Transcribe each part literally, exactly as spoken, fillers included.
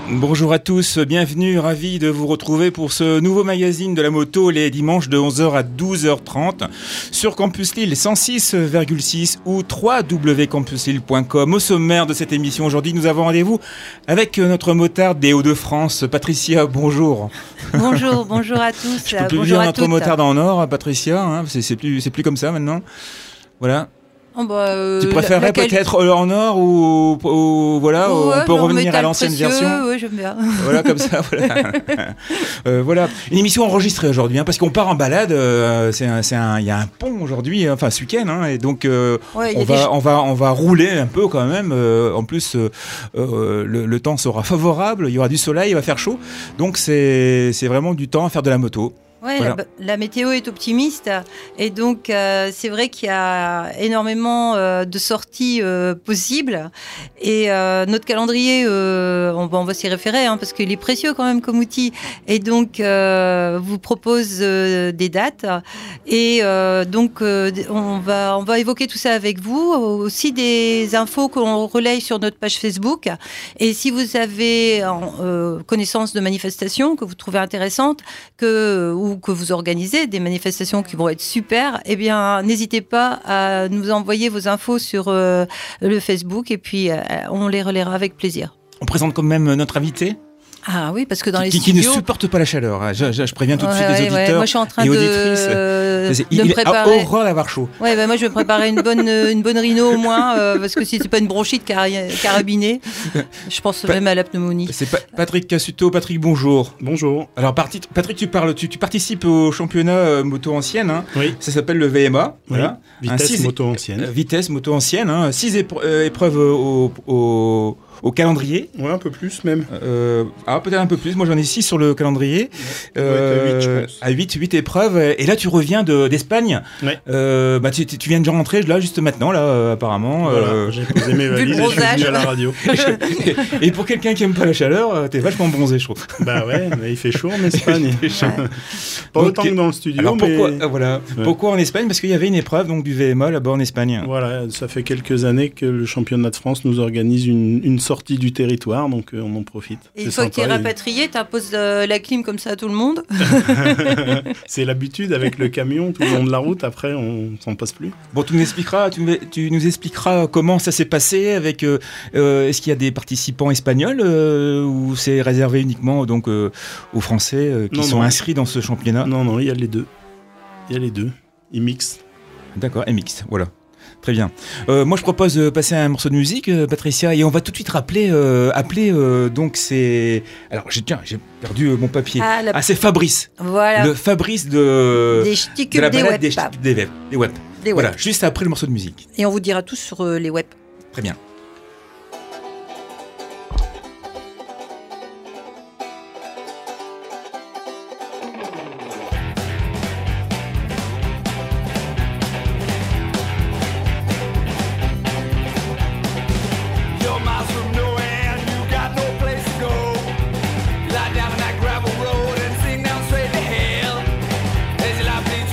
Bonjour à tous, bienvenue, ravi de vous retrouver pour ce nouveau magazine de la moto les dimanches de onze heures à douze heures trente sur Campus Lille cent six virgule six ou w w w point campus lille point com. Au sommaire de cette émission aujourd'hui, nous avons rendez-vous avec notre motarde des Hauts-de-France, Patricia, bonjour. Bonjour, bonjour à tous. Je peux plus bonjour dire à notre toutes. motarde en or, Patricia, hein, c'est, c'est, plus, c'est plus comme ça maintenant. Voilà. Oh bah, euh, tu préférerais laquelle... peut-être en or ou, ou voilà, ouais, on peut revenir à l'ancienne précieux, version. Oui, j'aime bien. Voilà, comme ça, voilà. euh, voilà. Une émission enregistrée aujourd'hui, hein, parce qu'on part en balade. Euh, c'est un, c'est un, il y a un pont aujourd'hui, enfin ce week-end, hein, et donc euh, ouais, on va, des... on va, on va rouler un peu quand même. Euh, en plus, euh, euh, le, le temps sera favorable, il y aura du soleil, il va faire chaud, donc c'est, c'est vraiment du temps à faire de la moto. Oui, voilà. la, la météo est optimiste et donc euh, c'est vrai qu'il y a énormément euh, de sorties euh, possibles et euh, notre calendrier, euh, on, va, on va s'y référer hein, parce qu'il est précieux quand même comme outil et donc euh, vous propose euh, des dates et euh, donc euh, on, va, on va évoquer tout ça avec vous, aussi des infos qu'on relaye sur notre page Facebook et si vous avez euh, connaissance de manifestations que vous trouvez intéressantes, que ou que vous organisez des manifestations qui vont être super, eh bien, n'hésitez pas à nous envoyer vos infos sur euh, le Facebook et puis euh, on les relaiera avec plaisir. On présente quand même notre invité. Ah oui, parce que dans qui, les qui, studios... qui ne supporte pas la chaleur. Je, je, je préviens tout de suite ouais, les auditeurs ouais. Moi, je suis en train et de, auditrices. de il me préparer. Il a horreur d'avoir chaud. Ouais, bah, moi, je vais me préparer une bonne, une bonne rhino au moins, euh, parce que si c'est pas une bronchite car- carabinée, je pense pa- même à la pneumonie. C'est pa- Patrick Cassuto. Patrick, bonjour. Bonjour. Alors, Patrick, tu parles, tu, tu participes au championnat euh, moto ancienne. Hein. Oui. Ça s'appelle le V M A. Oui. Voilà. Vitesse six, moto ancienne. Euh, vitesse moto ancienne. Hein. Six épre- euh, épreuves au, au, au calendrier. Ouais, un peu plus même. Euh, ah, peut-être un peu plus. Moi, j'en ai six sur le calendrier. Ouais. Euh, Ouais, à huit, je pense. À huit, huit épreuves. Et là, tu reviens de, d'Espagne. Ouais. Euh, bah, tu, tu viens de rentrer là, juste maintenant, là, euh, apparemment. Voilà, euh... j'ai posé mes valises et je suis venu à la radio. Et pour quelqu'un qui aime pas la chaleur, t'es vachement bronzé, je trouve. Bah ouais, mais il fait chaud en Espagne. Pas donc, autant que dans le studio. Alors pourquoi, mais... euh, voilà. Ouais. Pourquoi en Espagne? Parce qu'il y avait une épreuve donc, du V M A là-bas en Espagne. Voilà, ça fait quelques années que le championnat de France nous organise une, une sortie du territoire, donc euh, on en profite. Et une fois que tu es rapatrié, tu imposes euh, la clim comme ça à tout le monde. C'est l'habitude avec le camion tout le long de la route, après on s'en passe plus. Bon, tu nous expliqueras, tu, tu nous expliqueras comment ça s'est passé avec. Euh, euh, est-ce qu'il y a des participants espagnols euh, ou c'est réservé uniquement donc euh, aux Français euh, qui non, sont non. inscrits dans ce championnat? Non, non, il y a les deux. Il y a les deux. Ils mixent. D'accord, M X, voilà. Très bien. Euh, moi, je propose de passer à un morceau de musique, euh, Patricia, et on va tout de suite rappeler, euh, appeler. Euh, donc, c'est. Alors, j'ai, tiens, j'ai perdu euh, mon papier. Ah, la... ah, c'est Fabrice. Voilà. Le Fabrice de. Des ch'tis de la des balade web. des ch'tis des web. Des web. Des voilà, web. juste après le morceau de musique. Et on vous dira tout sur euh, les web. Très bien.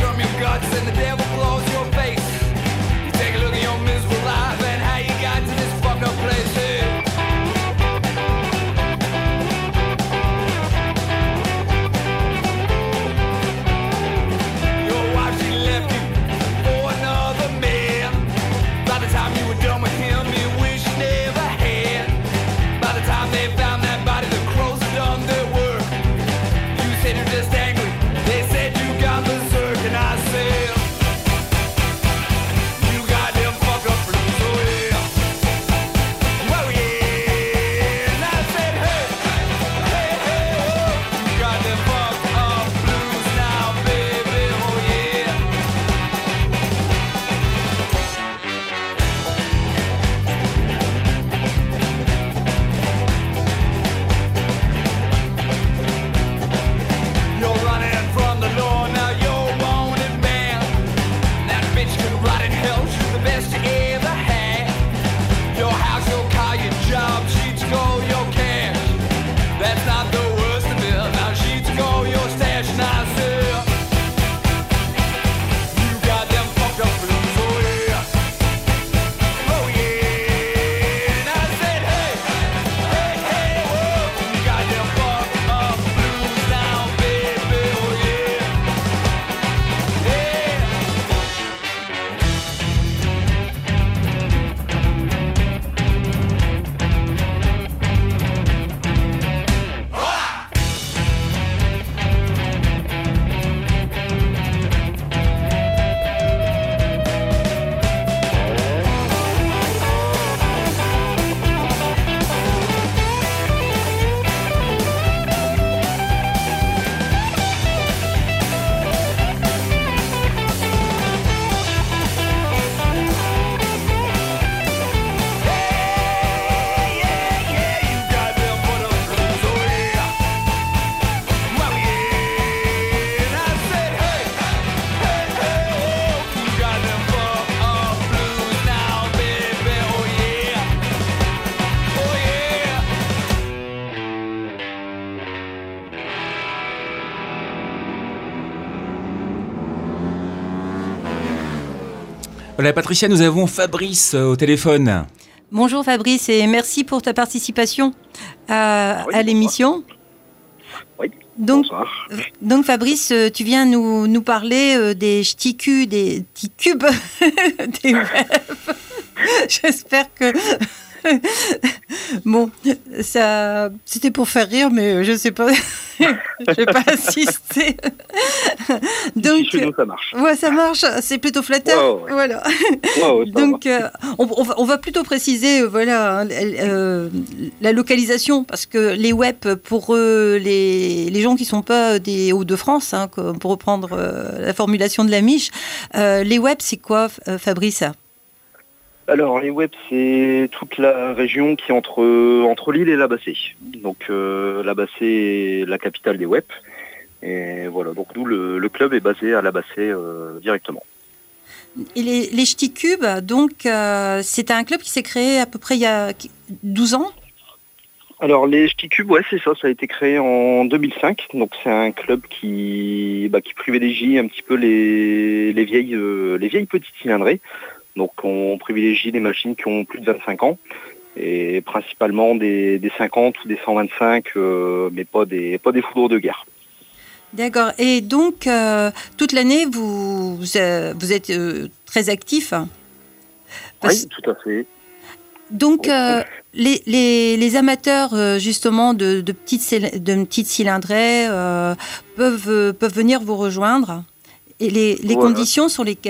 And the devil blows your face. You take a look at your miserable life and how you got to this Voilà, Patricia, nous avons Fabrice euh, au téléphone. Bonjour Fabrice et merci pour ta participation à, oui, à l'émission. Oui, donc, bonsoir. Donc Fabrice, tu viens nous, nous parler des ch'tis cubes, des petits cubes des web. J'espère que... Bon, ça, c'était pour faire rire, mais je sais pas, je vais pas insister. Donc, chez nous, ça marche. Ouais, ça marche. C'est plutôt flatteur. Wow, ouais. Voilà. Wow, Donc, euh, on, on, va, on va plutôt préciser, euh, voilà, euh, la localisation, parce que les web, pour euh, les, les gens qui sont pas des Hauts-de-France, hein, pour reprendre euh, la formulation de la Miche, euh, les web, c'est quoi, Fabrice ? Alors les web, c'est toute la région qui est entre, entre Lille et la Bassée. Donc euh, la Bassée est la capitale des web. Et voilà, donc nous, le, le club est basé à la Bassée euh, directement. Et les, les ch'tis cubes, donc euh, c'est un club qui s'est créé à peu près il y a douze ans ? Alors les ch'tis cubes, ouais, c'est ça, ça a été créé en deux mille cinq. Donc c'est un club qui, bah, qui privilégie un petit peu les, les, vieilles, euh, les vieilles petites cylindrées. Donc on privilégie des machines qui ont plus de vingt-cinq ans et principalement des, des cinquante ou des cent vingt-cinq, euh, mais pas des, pas des foudres de guerre. D'accord. Et donc, euh, toute l'année, vous, vous êtes euh, très actif ? Parce... Oui, tout à fait. Donc, euh, les, les, les amateurs, justement, de, de, petites, de petites cylindrées euh, peuvent, peuvent venir vous rejoindre. Et les, les voilà. Conditions sur lesquelles ?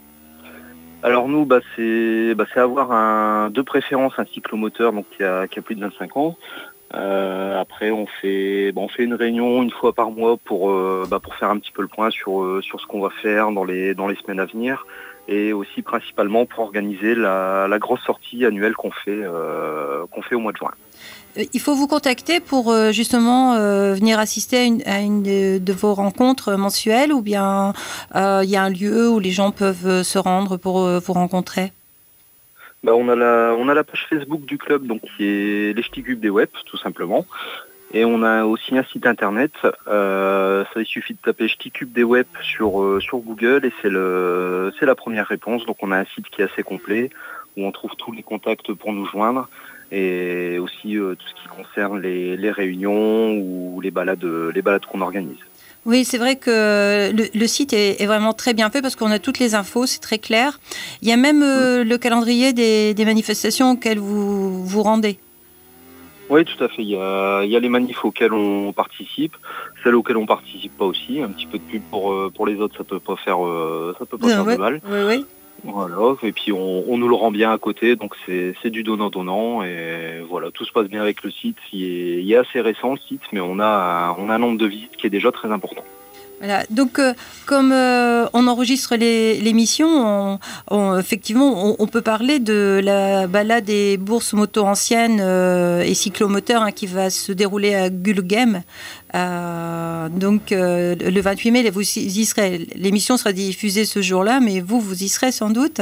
Alors nous, bah, c'est bah, avoir un, de préférence un cyclomoteur donc, qui, a, qui a plus de vingt-cinq ans. Euh, après, on fait, bah, on fait une réunion une fois par mois pour, euh, bah, pour faire un petit peu le point sur, euh, sur ce qu'on va faire dans les, dans les semaines à venir et aussi principalement pour organiser la, la grosse sortie annuelle qu'on fait, euh, qu'on fait au mois de juin. Il faut vous contacter pour euh, justement euh, venir assister à une, à une de, de vos rencontres mensuelles ou bien il euh, y a un lieu où les gens peuvent se rendre pour euh, vous rencontrer ? Bah, on a la, on a la page Facebook du club donc qui est les ch'tis cubes des web tout simplement. Et on a aussi un site internet. Euh, ça il suffit de taper ch'tis cubes des web sur euh, sur Google et c'est le c'est la première réponse. Donc on a un site qui est assez complet où on trouve tous les contacts pour nous joindre. Et aussi euh, tout ce qui concerne les, les réunions ou les balades, les balades qu'on organise. Oui, c'est vrai que le, le site est, est vraiment très bien fait parce qu'on a toutes les infos, c'est très clair. Il y a même euh, le calendrier des, des manifestations auxquelles vous vous rendez. Oui, tout à fait. Il y a, il y a les manifs auxquels on participe, celles auxquelles on participe pas aussi. Un petit peu de pub pour, pour les autres, ça peut pas faire, ça peut pas ouais, faire ouais, de mal. Oui, oui. Voilà, et puis on, on nous le rend bien à côté, donc c'est du donnant-donnant, et voilà, tout se passe bien avec le site. Il est, il est assez récent le site, mais on a, on a un nombre de visites qui est déjà très important. Voilà, donc euh, comme euh, on enregistre l'émission, on, on, effectivement, on, on peut parler de la balade des bourses moto anciennes euh, et cyclomoteurs hein, qui va se dérouler à Gulgem. Euh, donc euh, le vingt-huit mai, vous y serez. L'émission sera diffusée ce jour-là, mais vous, vous y serez sans doute.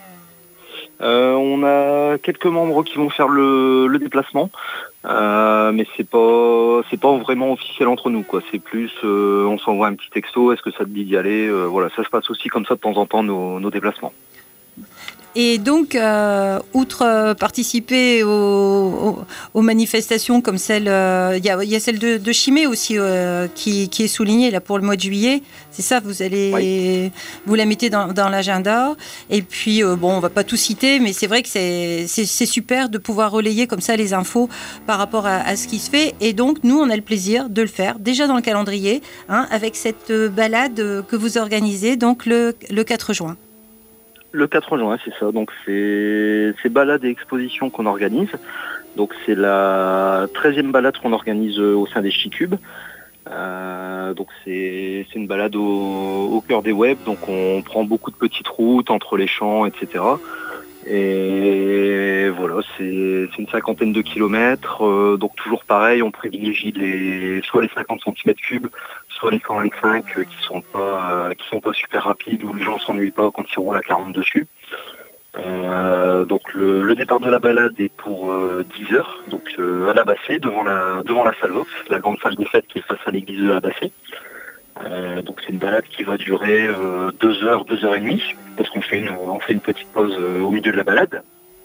Euh, on a quelques membres qui vont faire le, le déplacement, euh, mais c'est pas c'est pas vraiment officiel entre nous quoi. C'est plus euh, on s'envoie un petit texto, est-ce que ça te dit d'y aller euh, Voilà, ça se passe aussi comme ça de temps en temps nos, nos déplacements. Et donc, euh, outre participer aux, aux, aux manifestations comme celle, il euh, y, y a celle de, de Chimay aussi euh, qui, qui est soulignée là pour le mois de juillet. C'est ça, vous allez, oui. Vous la mettez dans, dans l'agenda. Et puis, euh, bon, on va pas tout citer, mais c'est vrai que c'est super de pouvoir relayer comme ça les infos par rapport à, à ce qui se fait. Et donc, nous, on a le plaisir de le faire déjà dans le calendrier, hein, avec cette balade que vous organisez donc le, le quatre juin. Le quatre juin, c'est ça. Donc c'est balades et expositions qu'on organise. Donc c'est la treizième balade qu'on organise au sein des ch'tis cubes. Euh, donc c'est une balade au, au cœur des web. Donc on prend beaucoup de petites routes entre les champs, et cetera. Et voilà, c'est une cinquantaine de kilomètres. Euh, donc toujours pareil, on privilégie les, soit les cinquante centimètres cubes, soit les cent vingt-cinq euh, qui sont pas euh, qui sont pas super rapides où les gens s'ennuient pas quand ils roulent à quarante dessus. Euh, donc le, le départ de la balade est pour euh, dix heures, donc euh, à la Bassée, devant la devant la salle Vox, la grande salle des fêtes qui est face à l'église de la Bassée. Euh, donc c'est une balade qui va durer euh, deux heures, deux heures et demie, parce qu'on fait une, on fait une petite pause euh, au milieu de la balade.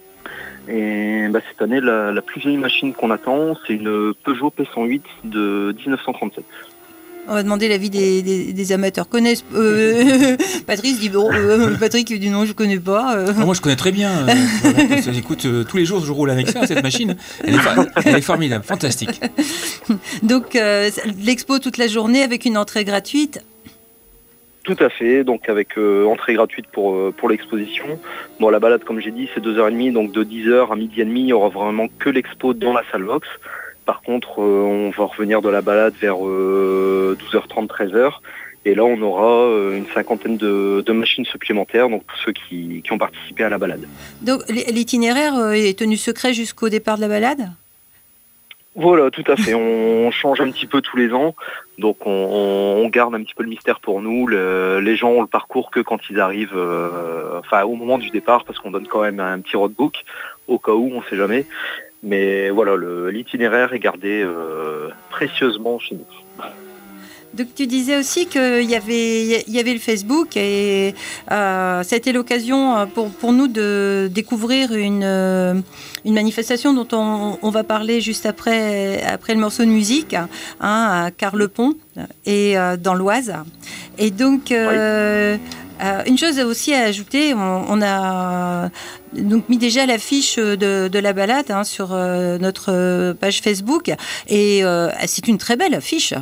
Et bah, cette année, la, la plus vieille machine qu'on attend, c'est une Peugeot P cent huit de dix-neuf cent trente-sept. On va demander l'avis des, des, des amateurs. Connaissent euh, Patrice dit bon, euh, Patrick dit non, je connais pas. Euh. Non, moi, je connais très bien. Euh, voilà, j'écoute euh, tous les jours, je roule avec ça, cette machine. Elle est, elle est formidable, fantastique. Donc, euh, l'expo toute la journée avec une entrée gratuite. Tout à fait, donc avec euh, entrée gratuite pour, euh, pour l'exposition. Bon, la balade, comme j'ai dit, c'est deux heures trente, donc de dix heures à midi et demi, il n'y aura vraiment que l'expo dans la salle box. Par contre, euh, on va revenir de la balade vers euh, douze heures trente, treize heures. Et là, on aura euh, une cinquantaine de, de machines supplémentaires, donc pour ceux qui, qui ont participé à la balade. Donc, l'itinéraire est tenu secret jusqu'au départ de la balade ? Voilà, tout à fait. On change un petit peu tous les ans, donc on, on garde un petit peu le mystère pour nous. Le, les gens ont le parcours que quand ils arrivent, euh, enfin au moment du départ, parce qu'on donne quand même un petit roadbook, au cas où, on ne sait jamais. Mais voilà, le, l'itinéraire est gardé euh, précieusement chez nous. Donc tu disais aussi qu'il y avait, il y avait le Facebook et euh, ça a été l'occasion pour, pour nous de découvrir une, une manifestation dont on, on va parler juste après, après le morceau de musique, hein, à Carlepont et euh, dans l'Oise. Et donc... Euh, oui. Euh, une chose aussi à ajouter, on, on a donc mis déjà l'affiche de, de la balade hein, sur euh, notre page Facebook et euh, c'est une très belle affiche.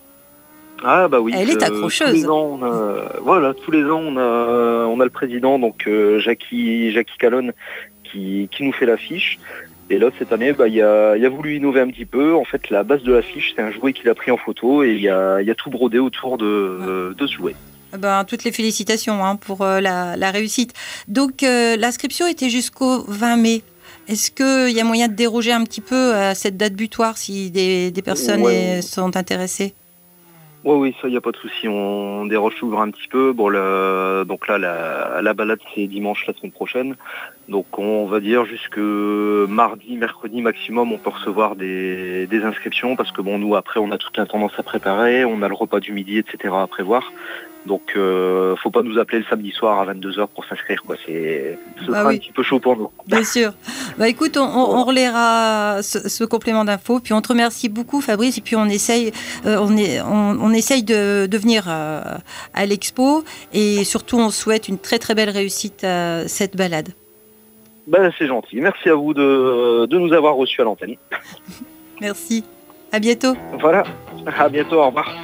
Ah bah oui. Elle est accrocheuse. Euh, tous les ans, on a, voilà, tous les ans on a, on a le président donc euh, Jackie, Jackie Calonne qui, qui nous fait l'affiche. Et là cette année, bah il a, il a voulu innover un petit peu. En fait, la base de l'affiche, c'est un jouet qu'il a pris en photo et il y a, il y a tout brodé autour de, euh, de ce jouet. Ben, toutes les félicitations hein, pour euh, la, la réussite. Donc, euh, l'inscription était jusqu'au vingt mai. Est-ce qu'il y a moyen de déroger un petit peu à cette date butoir si des, des personnes ouais. sont intéressées ? Oui, oui, ça, il n'y a pas de souci. On déroge toujours un petit peu. Bon, le, donc là, la, la balade, c'est dimanche la semaine prochaine. Donc, on va dire jusque mardi, mercredi maximum, on peut recevoir des, des inscriptions parce que, bon, nous, après, on a toute l'intendance à préparer. On a le repas du midi, et cetera à prévoir. Donc, euh, faut pas nous appeler le samedi soir à vingt-deux heures pour s'inscrire, quoi. C'est, ce bah sera oui. un petit peu chaud pour nous. Bien sûr. Bah écoute, on, on, on relaiera ce, ce complément d'infos. Puis on te remercie beaucoup, Fabrice. Et puis on essaye, euh, on, est, on, on essaye de, de venir euh, à l'expo. Et surtout, on souhaite une très très belle réussite à cette balade. Ben, c'est gentil. Merci à vous de, de nous avoir reçus à l'antenne. Merci. À bientôt. Voilà. À bientôt. Au revoir.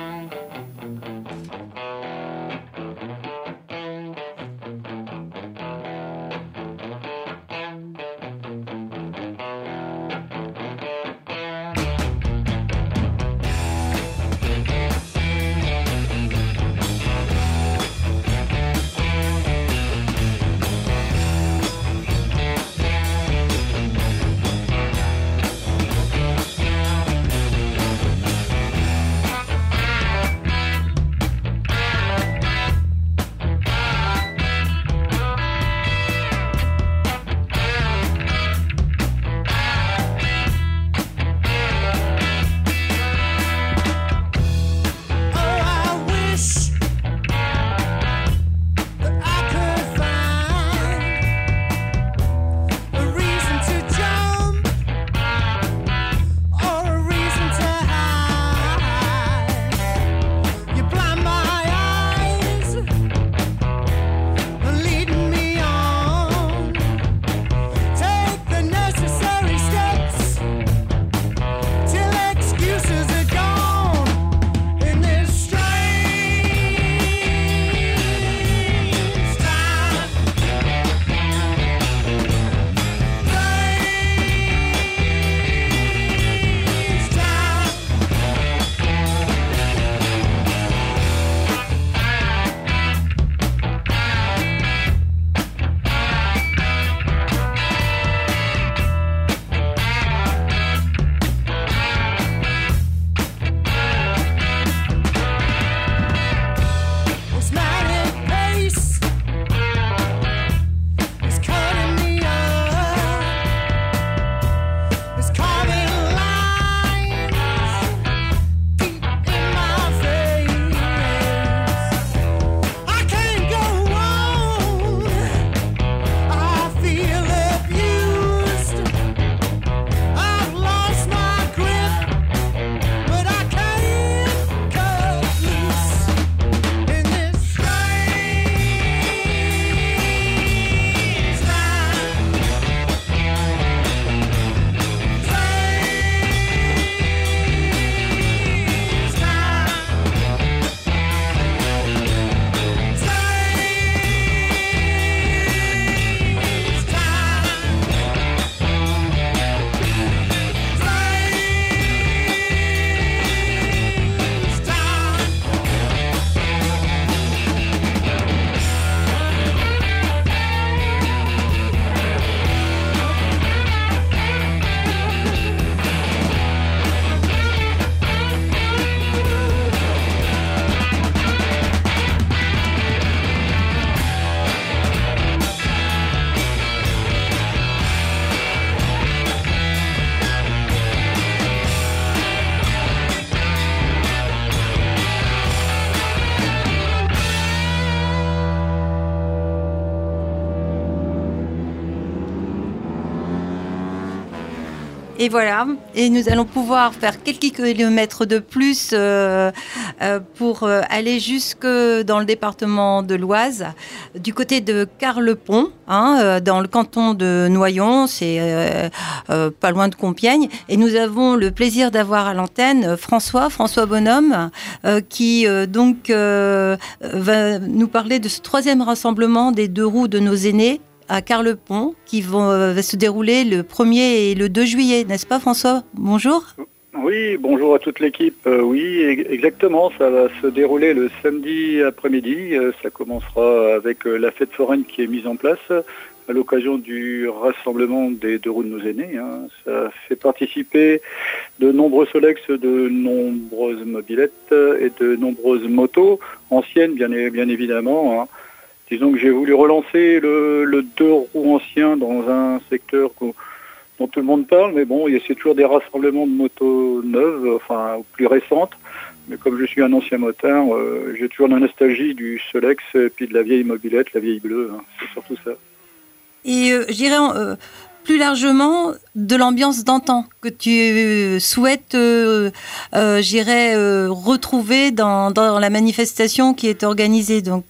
Et voilà, et nous allons pouvoir faire quelques kilomètres de plus euh, euh, pour euh, aller jusque dans le département de l'Oise, du côté de Carlepont, hein, euh, dans le canton de Noyon, c'est euh, euh, pas loin de Compiègne. Et nous avons le plaisir d'avoir à l'antenne François, François Bonhomme, euh, qui euh, donc euh, va nous parler de ce troisième rassemblement des deux roues de nos aînés à Carlepont, qui vont euh, va se dérouler le premier et le deux juillet, n'est-ce pas François? Bonjour. Oui, bonjour à toute l'équipe. Euh, oui, exactement, ça va se dérouler le samedi après-midi. Euh, ça commencera avec euh, la fête foraine qui est mise en place à l'occasion du rassemblement des deux roues de nos aînés. Hein. Ça fait participer de nombreux Solex, de nombreuses mobylettes et de nombreuses motos, anciennes bien, bien évidemment, hein. Disons que j'ai voulu relancer le, le deux roues ancien dans un secteur dont tout le monde parle, mais bon, c'est toujours des rassemblements de motos neuves, enfin plus récentes. Mais comme je suis un ancien motard, euh, j'ai toujours la nostalgie du Solex et puis de la vieille mobilette, la vieille bleue, hein. C'est surtout ça. Et euh, je dirais euh, plus largement de l'ambiance d'antan que tu euh, souhaites, euh, euh, j'irais euh, retrouver dans, dans la manifestation qui est organisée, donc.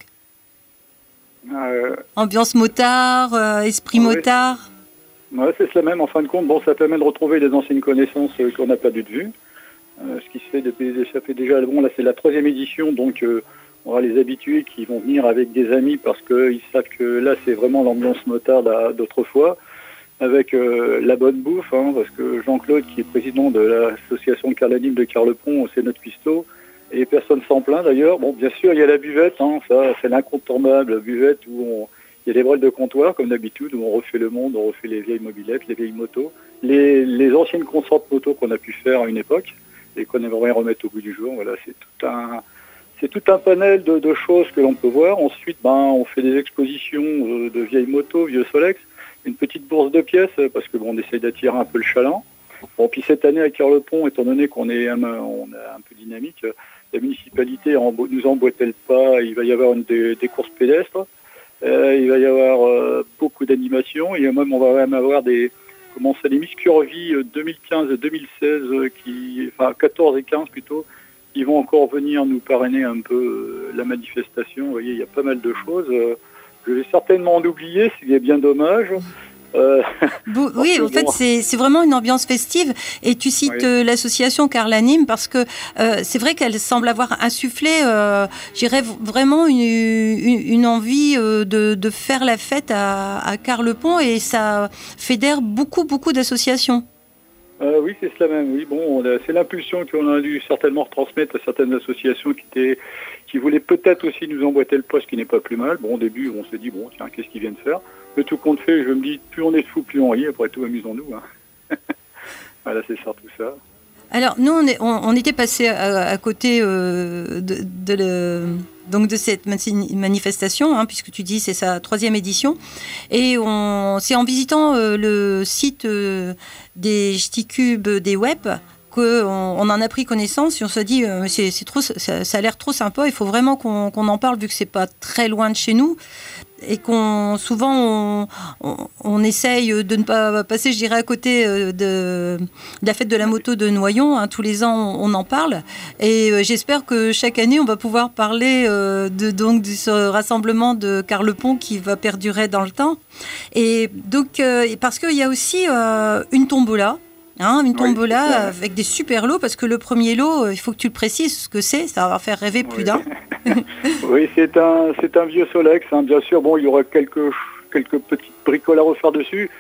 Euh, Ambiance motard, euh, esprit ouais, motard. Ouais, c'est cela même en fin de compte. Bon, ça permet de retrouver des anciennes connaissances euh, qu'on n'a pas perdues de vue. Euh, ce qui se fait depuis, ça fait déjà, bon là c'est la troisième édition, donc euh, on aura les habitués qui vont venir avec des amis parce qu'ils savent que là c'est vraiment l'ambiance motard d'autrefois, avec euh, la bonne bouffe, hein, parce que Jean-Claude qui est président de l'association Carlanime de Carlepont, c'est notre cuistot. Et personne s'en plaint d'ailleurs. Bon, bien sûr, il y a la buvette, hein, ça, c'est l'incontournable, la buvette où on, il y a des brels de comptoir, comme d'habitude, où on refait le monde, on refait les vieilles mobylettes, les vieilles motos, les, les anciennes consortes motos qu'on a pu faire à une époque, et qu'on aimerait remettre au bout du jour. Voilà, c'est tout un, c'est tout un panel de, de choses que l'on peut voir. Ensuite, ben, on fait des expositions de, de vieilles motos, vieux Solex, une petite bourse de pièces, parce que bon, on essaye d'attirer un peu le chaland. Bon, puis cette année à Carlepont, étant donné qu'on est un, on est un peu dynamique, la municipalité nous emboîtait pas, il va y avoir une, des, des courses pédestres, euh, il va y avoir euh, beaucoup d'animations, et même on va même avoir des, comment ça, des Miss Curvy deux mille quinze et deux mille seize, qui, enfin quatorze et quinze plutôt, qui vont encore venir nous parrainer un peu euh, la manifestation. Vous voyez, il y a pas mal de choses. Euh, je vais certainement en oublier, ce qui est bien dommage. Euh, oui, en fait, bon. c'est vraiment une ambiance festive. Et tu cites oui. euh, l'association Carlanime parce que euh, c'est vrai qu'elle semble avoir insufflé, euh, j'irais vraiment une, une, une envie euh, de, de faire la fête à, à Carlepont, et ça fédère beaucoup, beaucoup d'associations. Euh, oui, c'est cela même. Oui, bon, c'est l'impulsion qu'on a dû certainement retransmettre à certaines associations qui étaient, qui voulaient peut-être aussi nous emboîter le poste, qui n'est pas plus mal. Bon, au début, on s'est dit bon, tiens, qu'est-ce qu'ils viennent faire? Le tout compte fait, je me dis, plus on est fou, plus on rit. Après tout, amusons-nous. Hein. Voilà, c'est ça, tout ça. Alors, nous, on, est, on, on était passé à, à côté euh, de, de, le, donc de cette manifestation, hein, puisque tu dis c'est sa troisième édition. Et c'est en visitant euh, le site euh, des Ch'ticubes des Web qu'on on en a pris connaissance et on se dit euh, c'est trop, ça, ça a l'air trop sympa, il faut vraiment qu'on qu'on en parle vu que c'est pas très loin de chez nous. Et qu'on souvent on, on, on essaye de ne pas passer, je dirais, à côté de, de la fête de la moto de Noyon. Hein, tous les ans, on, on en parle. Et euh, j'espère que chaque année, on va pouvoir parler euh, de donc de ce rassemblement de Carlepont qui va perdurer dans le temps. Et donc, euh, parce qu'il y a aussi euh, une tombola. Hein, une tombola oui, avec des super lots, parce que le premier lot, il faut que tu le précises ce que c'est, ça va faire rêver plus oui. d'un. Oui, c'est un, c'est un vieux Solex, hein, bien sûr. Bon, il y aura quelques, quelques petites bricoles à refaire dessus,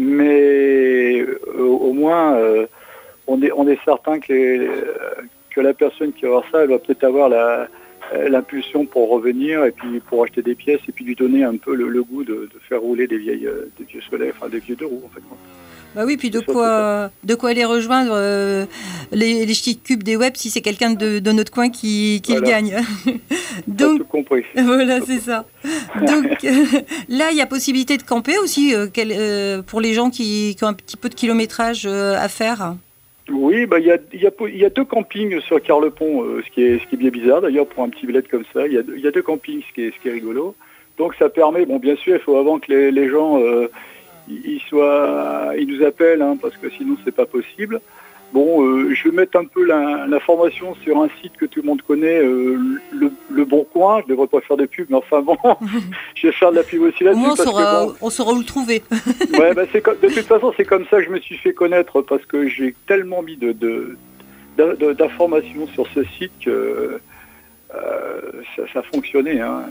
mais euh, au moins, euh, on est, on est certain que, les, que la personne qui va avoir ça, elle va peut-être avoir la, l'impulsion pour revenir et puis pour acheter des pièces et puis lui donner un peu le, le goût de, de faire rouler des vieilles, des vieux Solex, enfin des vieux deux roues en fait. Bah oui, puis de quoi, de quoi aller rejoindre euh, les, les Ch'ticubes des Web si c'est quelqu'un de, de notre coin qui, qui voilà. le gagne. Donc, tout compris. Voilà, c'est ça. Donc euh, là, il y a possibilité de camper aussi euh, quel, euh, pour les gens qui, qui ont un petit peu de kilométrage euh, à faire. Oui, bah, il y, a, y, a, y a deux campings sur Carlepont, euh, ce, qui est, ce qui est bien bizarre d'ailleurs pour un petit billet comme ça. Il y a, y a deux campings, ce qui est, ce qui est rigolo. Donc ça permet, bon bien sûr, il faut avant que les, les gens... Euh, il, soit, il nous appelle, hein, parce que sinon c'est pas possible. Bon, euh, je vais mettre un peu l'information sur un site que tout le monde connaît, euh, le, le Bon Coin. Je devrais pas faire de pub, mais enfin bon, je vais faire de la pub aussi là-dessus. On saura, bon, on saura où le trouver. Ouais, bah c'est de toute façon, c'est comme ça que je me suis fait connaître, parce que j'ai tellement mis de, de, de, d'informations sur ce site que euh, ça, ça fonctionnait. Hein.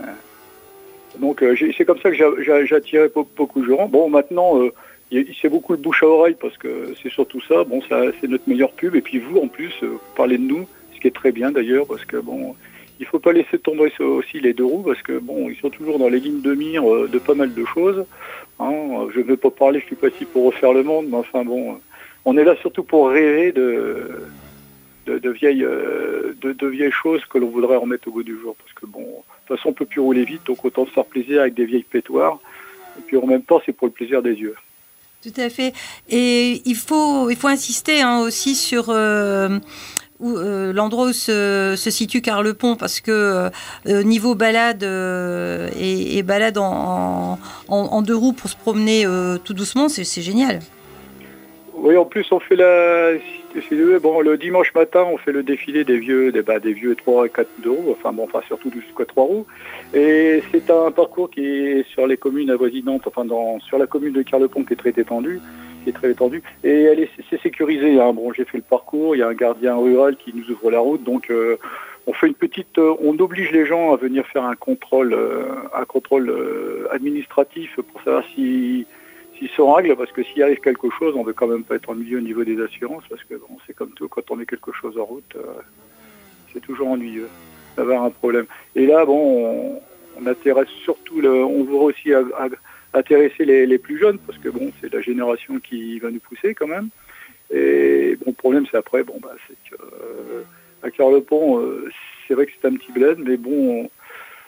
Donc euh, c'est comme ça que j'ai attiré beaucoup de gens. Bon, maintenant... Euh, c'est beaucoup de bouche à oreille, parce que c'est surtout ça. Bon, ça, c'est notre meilleure pub. Et puis vous, en plus, vous parlez de nous, ce qui est très bien d'ailleurs, parce que bon, il faut pas laisser tomber aussi les deux roues, parce que bon, ils sont toujours dans les lignes de mire de pas mal de choses. Hein. Je ne vais pas parler, je suis pas ici pour refaire le monde, mais enfin bon, on est là surtout pour rêver de, de, de vieilles, de, de vieilles choses que l'on voudrait remettre au goût du jour, parce que bon, de toute façon, on peut plus rouler vite, donc autant se faire plaisir avec des vieilles pétoires. Et puis en même temps, c'est pour le plaisir des yeux. Tout à fait. Et il faut, il faut insister hein, aussi sur euh, où, euh, l'endroit où se, se situe Carlepont, parce que euh, niveau balade euh, et, et balade en, en, en deux roues pour se promener euh, tout doucement, c'est génial. Oui, en plus on fait la, bon, le dimanche matin on fait le défilé des vieux, des, bah, des vieux trois et quatre deux roues, enfin bon, enfin surtout jusqu'à trois roues. Et c'est un parcours qui est sur les communes avoisinantes, enfin dans, sur la commune de Carlepont qui est très étendue, qui est très étendue. Et elle est, c'est sécurisé. Hein. Bon, j'ai fait le parcours, il y a un gardien rural qui nous ouvre la route, donc euh, on fait une petite, euh, on oblige les gens à venir faire un contrôle, euh, un contrôle euh, administratif pour savoir si S'ils sont en règle, parce que s'il arrive quelque chose, on ne veut quand même pas être ennuyeux au niveau des assurances, parce que bon, c'est comme tout, quand on met quelque chose en route, euh, c'est toujours ennuyeux d'avoir un problème. Et là, bon, on, on intéresse surtout, le, on voudrait aussi à, à, intéresser les, les plus jeunes, parce que bon, c'est la génération qui va nous pousser quand même. Et bon, le problème, c'est après, bon, bah, c'est que euh, à Carlepont, euh, c'est vrai que c'est un petit bled, mais bon, on,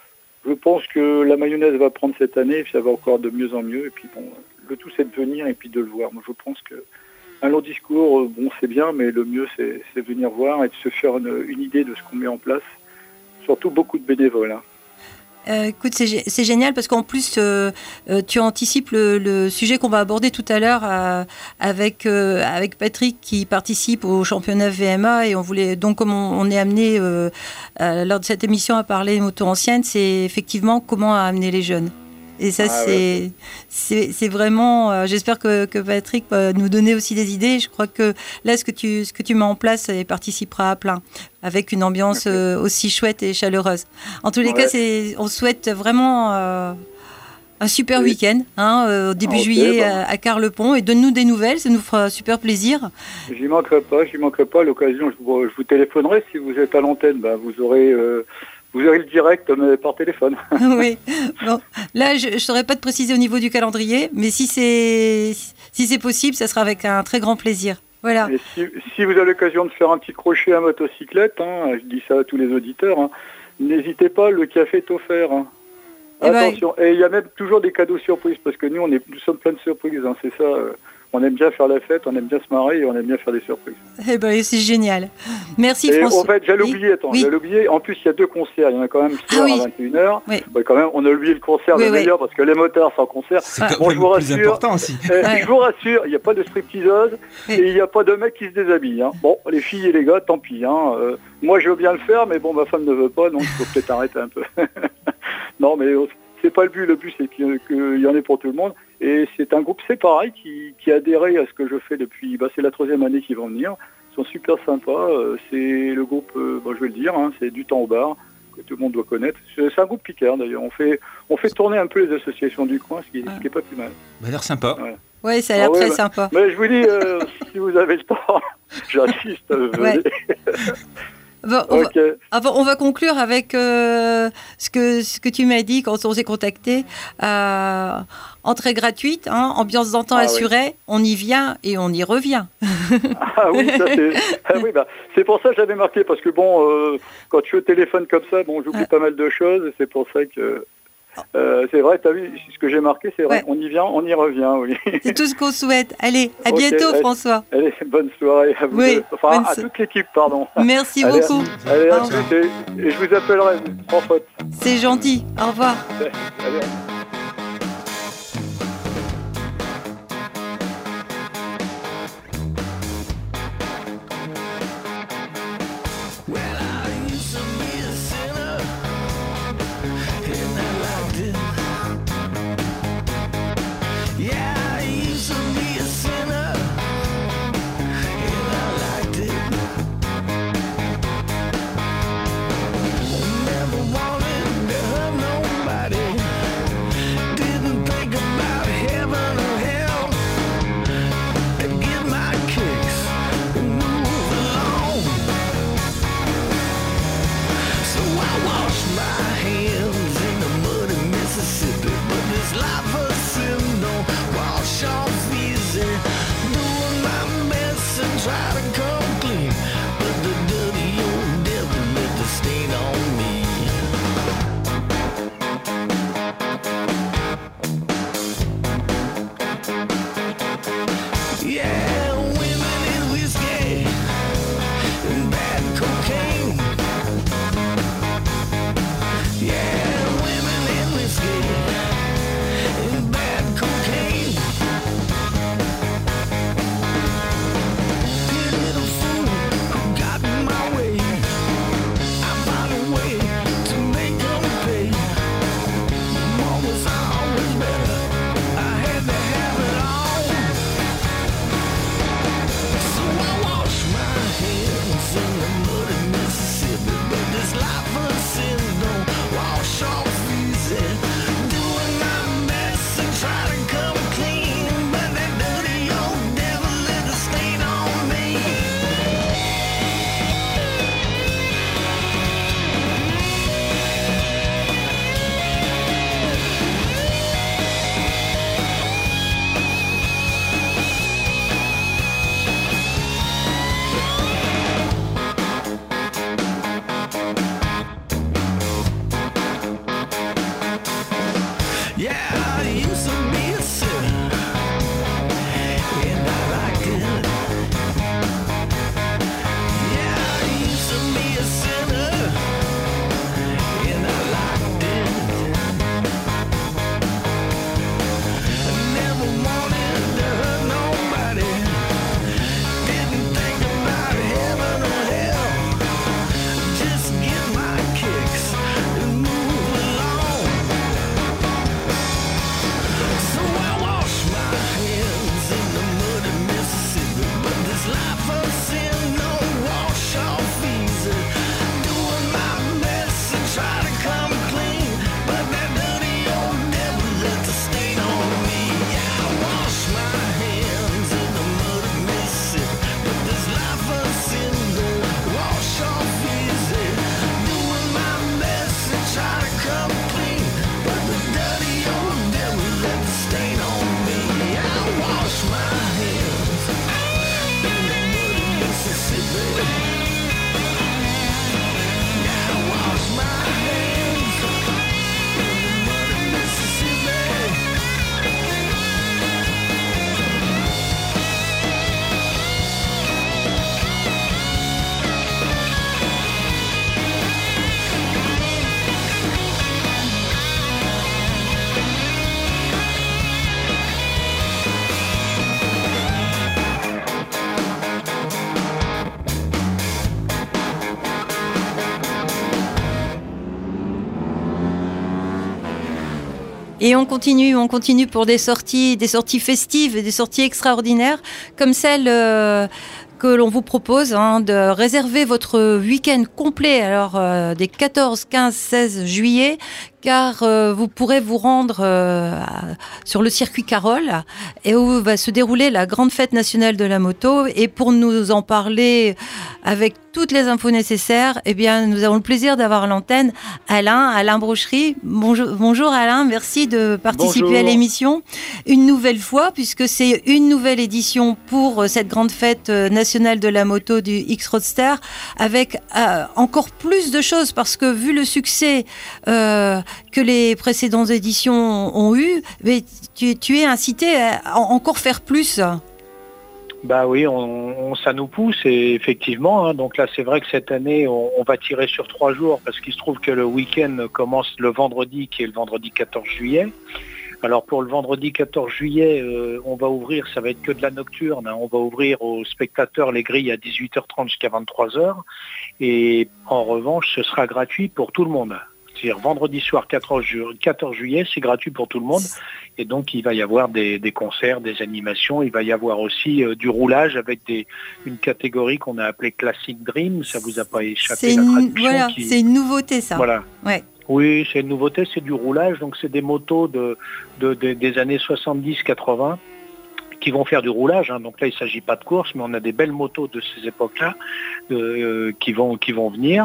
je pense que la mayonnaise va prendre cette année, et puis ça va encore de mieux en mieux, et puis bon. Le tout, c'est de venir et puis de le voir. Moi, je pense qu'un long discours, bon, c'est bien, mais le mieux, c'est de venir voir et de se faire une, une idée de ce qu'on met en place. Surtout beaucoup de bénévoles. Hein. Euh, écoute, c'est génial parce qu'en plus, euh, euh, tu anticipes le, le sujet qu'on va aborder tout à l'heure euh, avec, euh, avec Patrick qui participe au championnat V M A. Et on voulait, donc, comme on, on est amené euh, euh, lors de cette émission à parler moto ancienne, c'est effectivement comment amener les jeunes. Et ça, ah, c'est ouais. vraiment... Euh, J'espère que, que Patrick va nous donner aussi des idées. Je crois que là, ce que tu, ce que tu mets en place, il participera à plein, avec une ambiance okay. euh, aussi chouette et chaleureuse. En tous les ouais. cas, on souhaite vraiment euh, un super oui. week-end hein, euh, au début okay, juillet bon. à, à Carlepont. Et donne-nous des nouvelles, ça nous fera super plaisir. J'y manquerai pas, j'y manquerai pas. À l'occasion, je, je vous téléphonerai. Si vous êtes à l'antenne, ben, vous aurez... Euh, Vous aurez le direct, mais par téléphone. Oui. Bon. Là, je ne saurais pas te préciser au niveau du calendrier, mais si c'est si c'est possible, ça sera avec un très grand plaisir. Voilà. Et si, si vous avez l'occasion de faire un petit crochet à motocyclette, hein, je dis ça à tous les auditeurs, hein, n'hésitez pas, le café est offert. Hein. Eh Attention. Ben... Et il y a même toujours des cadeaux surprises, parce que nous, on est, nous sommes plein de surprises. Hein, c'est ça. Euh... On aime bien faire la fête, on aime bien se marrer et on aime bien faire des surprises. Eh ben, c'est génial. Merci et François. En fait, j'allais oublier, attends, oui. j'allais oublier. En plus, il y a deux concerts. Il y en a quand même ah, oui. à vingt et une heures. Oui. Ouais, quand même, on a oublié le concert oui, le oui. meilleur parce que les motards sans concert. C'est quand bon, même je vous rassure, plus important aussi. Euh, ouais. Je vous rassure, il n'y a pas de stripteaseuse oui. et il n'y a pas de mecs qui se déshabillent. Hein. Bon, les filles et les gars, tant pis. Hein. Euh, moi, je veux bien le faire, mais bon, ma femme ne veut pas, donc il faut peut-être arrêter un peu. Non, mais c'est pas le but. Le but, c'est qu'il y en ait pour tout le monde. Et c'est un groupe, c'est pareil, qui, qui a adhéré à ce que je fais depuis, bah, c'est la troisième année qu'ils vont venir. Ils sont super sympas. C'est le groupe, euh, bah, je vais le dire, hein, c'est du temps au bar, que tout le monde doit connaître. C'est un groupe Picard d'ailleurs. On fait, on fait tourner un peu les associations du coin, ce qui, ah. ce qui est pas plus mal. Ça a l'air sympa. Ouais, ouais ça a l'air ah, très ouais, bah, sympa. Mais je vous dis, euh, si vous avez le temps, j'insiste, venez. Ouais. Bon, on, okay. va, on va conclure avec euh, ce, que, ce que tu m'as dit quand on s'est contacté. Euh, entrée gratuite, hein, ambiance d'antan ah, assurée, oui. On y vient et on y revient. Ah oui, ça c'est ah, oui, bah, c'est pour ça que j'avais marqué, parce que bon, euh, quand je suis au téléphone comme ça, bon, j'oublie ah. pas mal de choses, et c'est pour ça que... Euh, c'est vrai, tu as vu ce que j'ai marqué, c'est vrai, ouais. On y vient, on y revient, oui. C'est tout ce qu'on souhaite. Allez, à okay, bientôt allez, François. Allez, bonne soirée à vous oui, deux. Enfin, à so... toute l'équipe, pardon. Merci allez, beaucoup. Allez, à tous, et, et je vous appellerai, sans faute. C'est gentil, au revoir. Allez. Et on continue, on continue pour des sorties, des sorties festives et des sorties extraordinaires, comme celle euh, que l'on vous propose, hein, de réserver votre week-end complet, alors euh, des quatorze, quinze, seize juillet, car euh, vous pourrez vous rendre euh, à, sur le circuit Carole, et où va se dérouler la grande fête nationale de la moto. Et pour nous en parler avec toutes les infos nécessaires, eh bien, nous avons le plaisir d'avoir à l'antenne Alain, Alain Brochery. Bonjour, bonjour Alain, merci de participer Bonjour. à l'émission une nouvelle fois, puisque c'est une nouvelle édition pour cette grande fête nationale de la moto du X-Roadster, avec euh, encore plus de choses, parce que vu le succès euh, que les précédentes éditions ont eu, mais tu, tu es incité à encore faire plus. Bah oui, on, on, ça nous pousse, et effectivement, hein, donc là c'est vrai que cette année on, on va tirer sur trois jours, parce qu'il se trouve que le week-end commence le vendredi, qui est le vendredi quatorze juillet. Alors pour le vendredi quatorze juillet, euh, on va ouvrir, ça va être que de la nocturne, hein, on va ouvrir aux spectateurs les grilles à dix-huit heures trente jusqu'à vingt-trois heures, et en revanche ce sera gratuit pour tout le monde. C'est-à-dire vendredi soir quatorze juillet, c'est gratuit pour tout le monde. Et donc il va y avoir des, des concerts, des animations. Il va y avoir aussi euh, du roulage avec des, une catégorie qu'on a appelée Classic Dream. Ça vous a pas échappé, c'est la une, voilà, qui... c'est une nouveauté ça. Voilà. Ouais. Oui, c'est une nouveauté, c'est du roulage. Donc c'est des motos de, de, de, des années soixante-dix quatre-vingts qui vont faire du roulage. Hein. Donc là, il ne s'agit pas de course, mais on a des belles motos de ces époques-là euh, qui, vont, qui vont venir.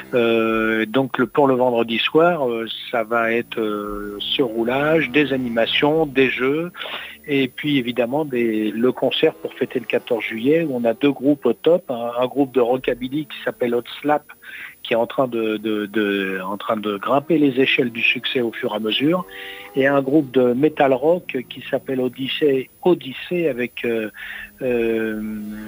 Euh, donc le, pour le vendredi soir, euh, ça va être euh, ce roulage, des animations, des jeux, et puis évidemment des, le concert pour fêter le quatorze juillet, où on a deux groupes au top. Un, un groupe de rockabilly qui s'appelle Hot Slap, qui est en train de, de, de, en train de grimper les échelles du succès au fur et à mesure, et un groupe de metal rock qui s'appelle Odyssée, Odyssée avec euh, euh,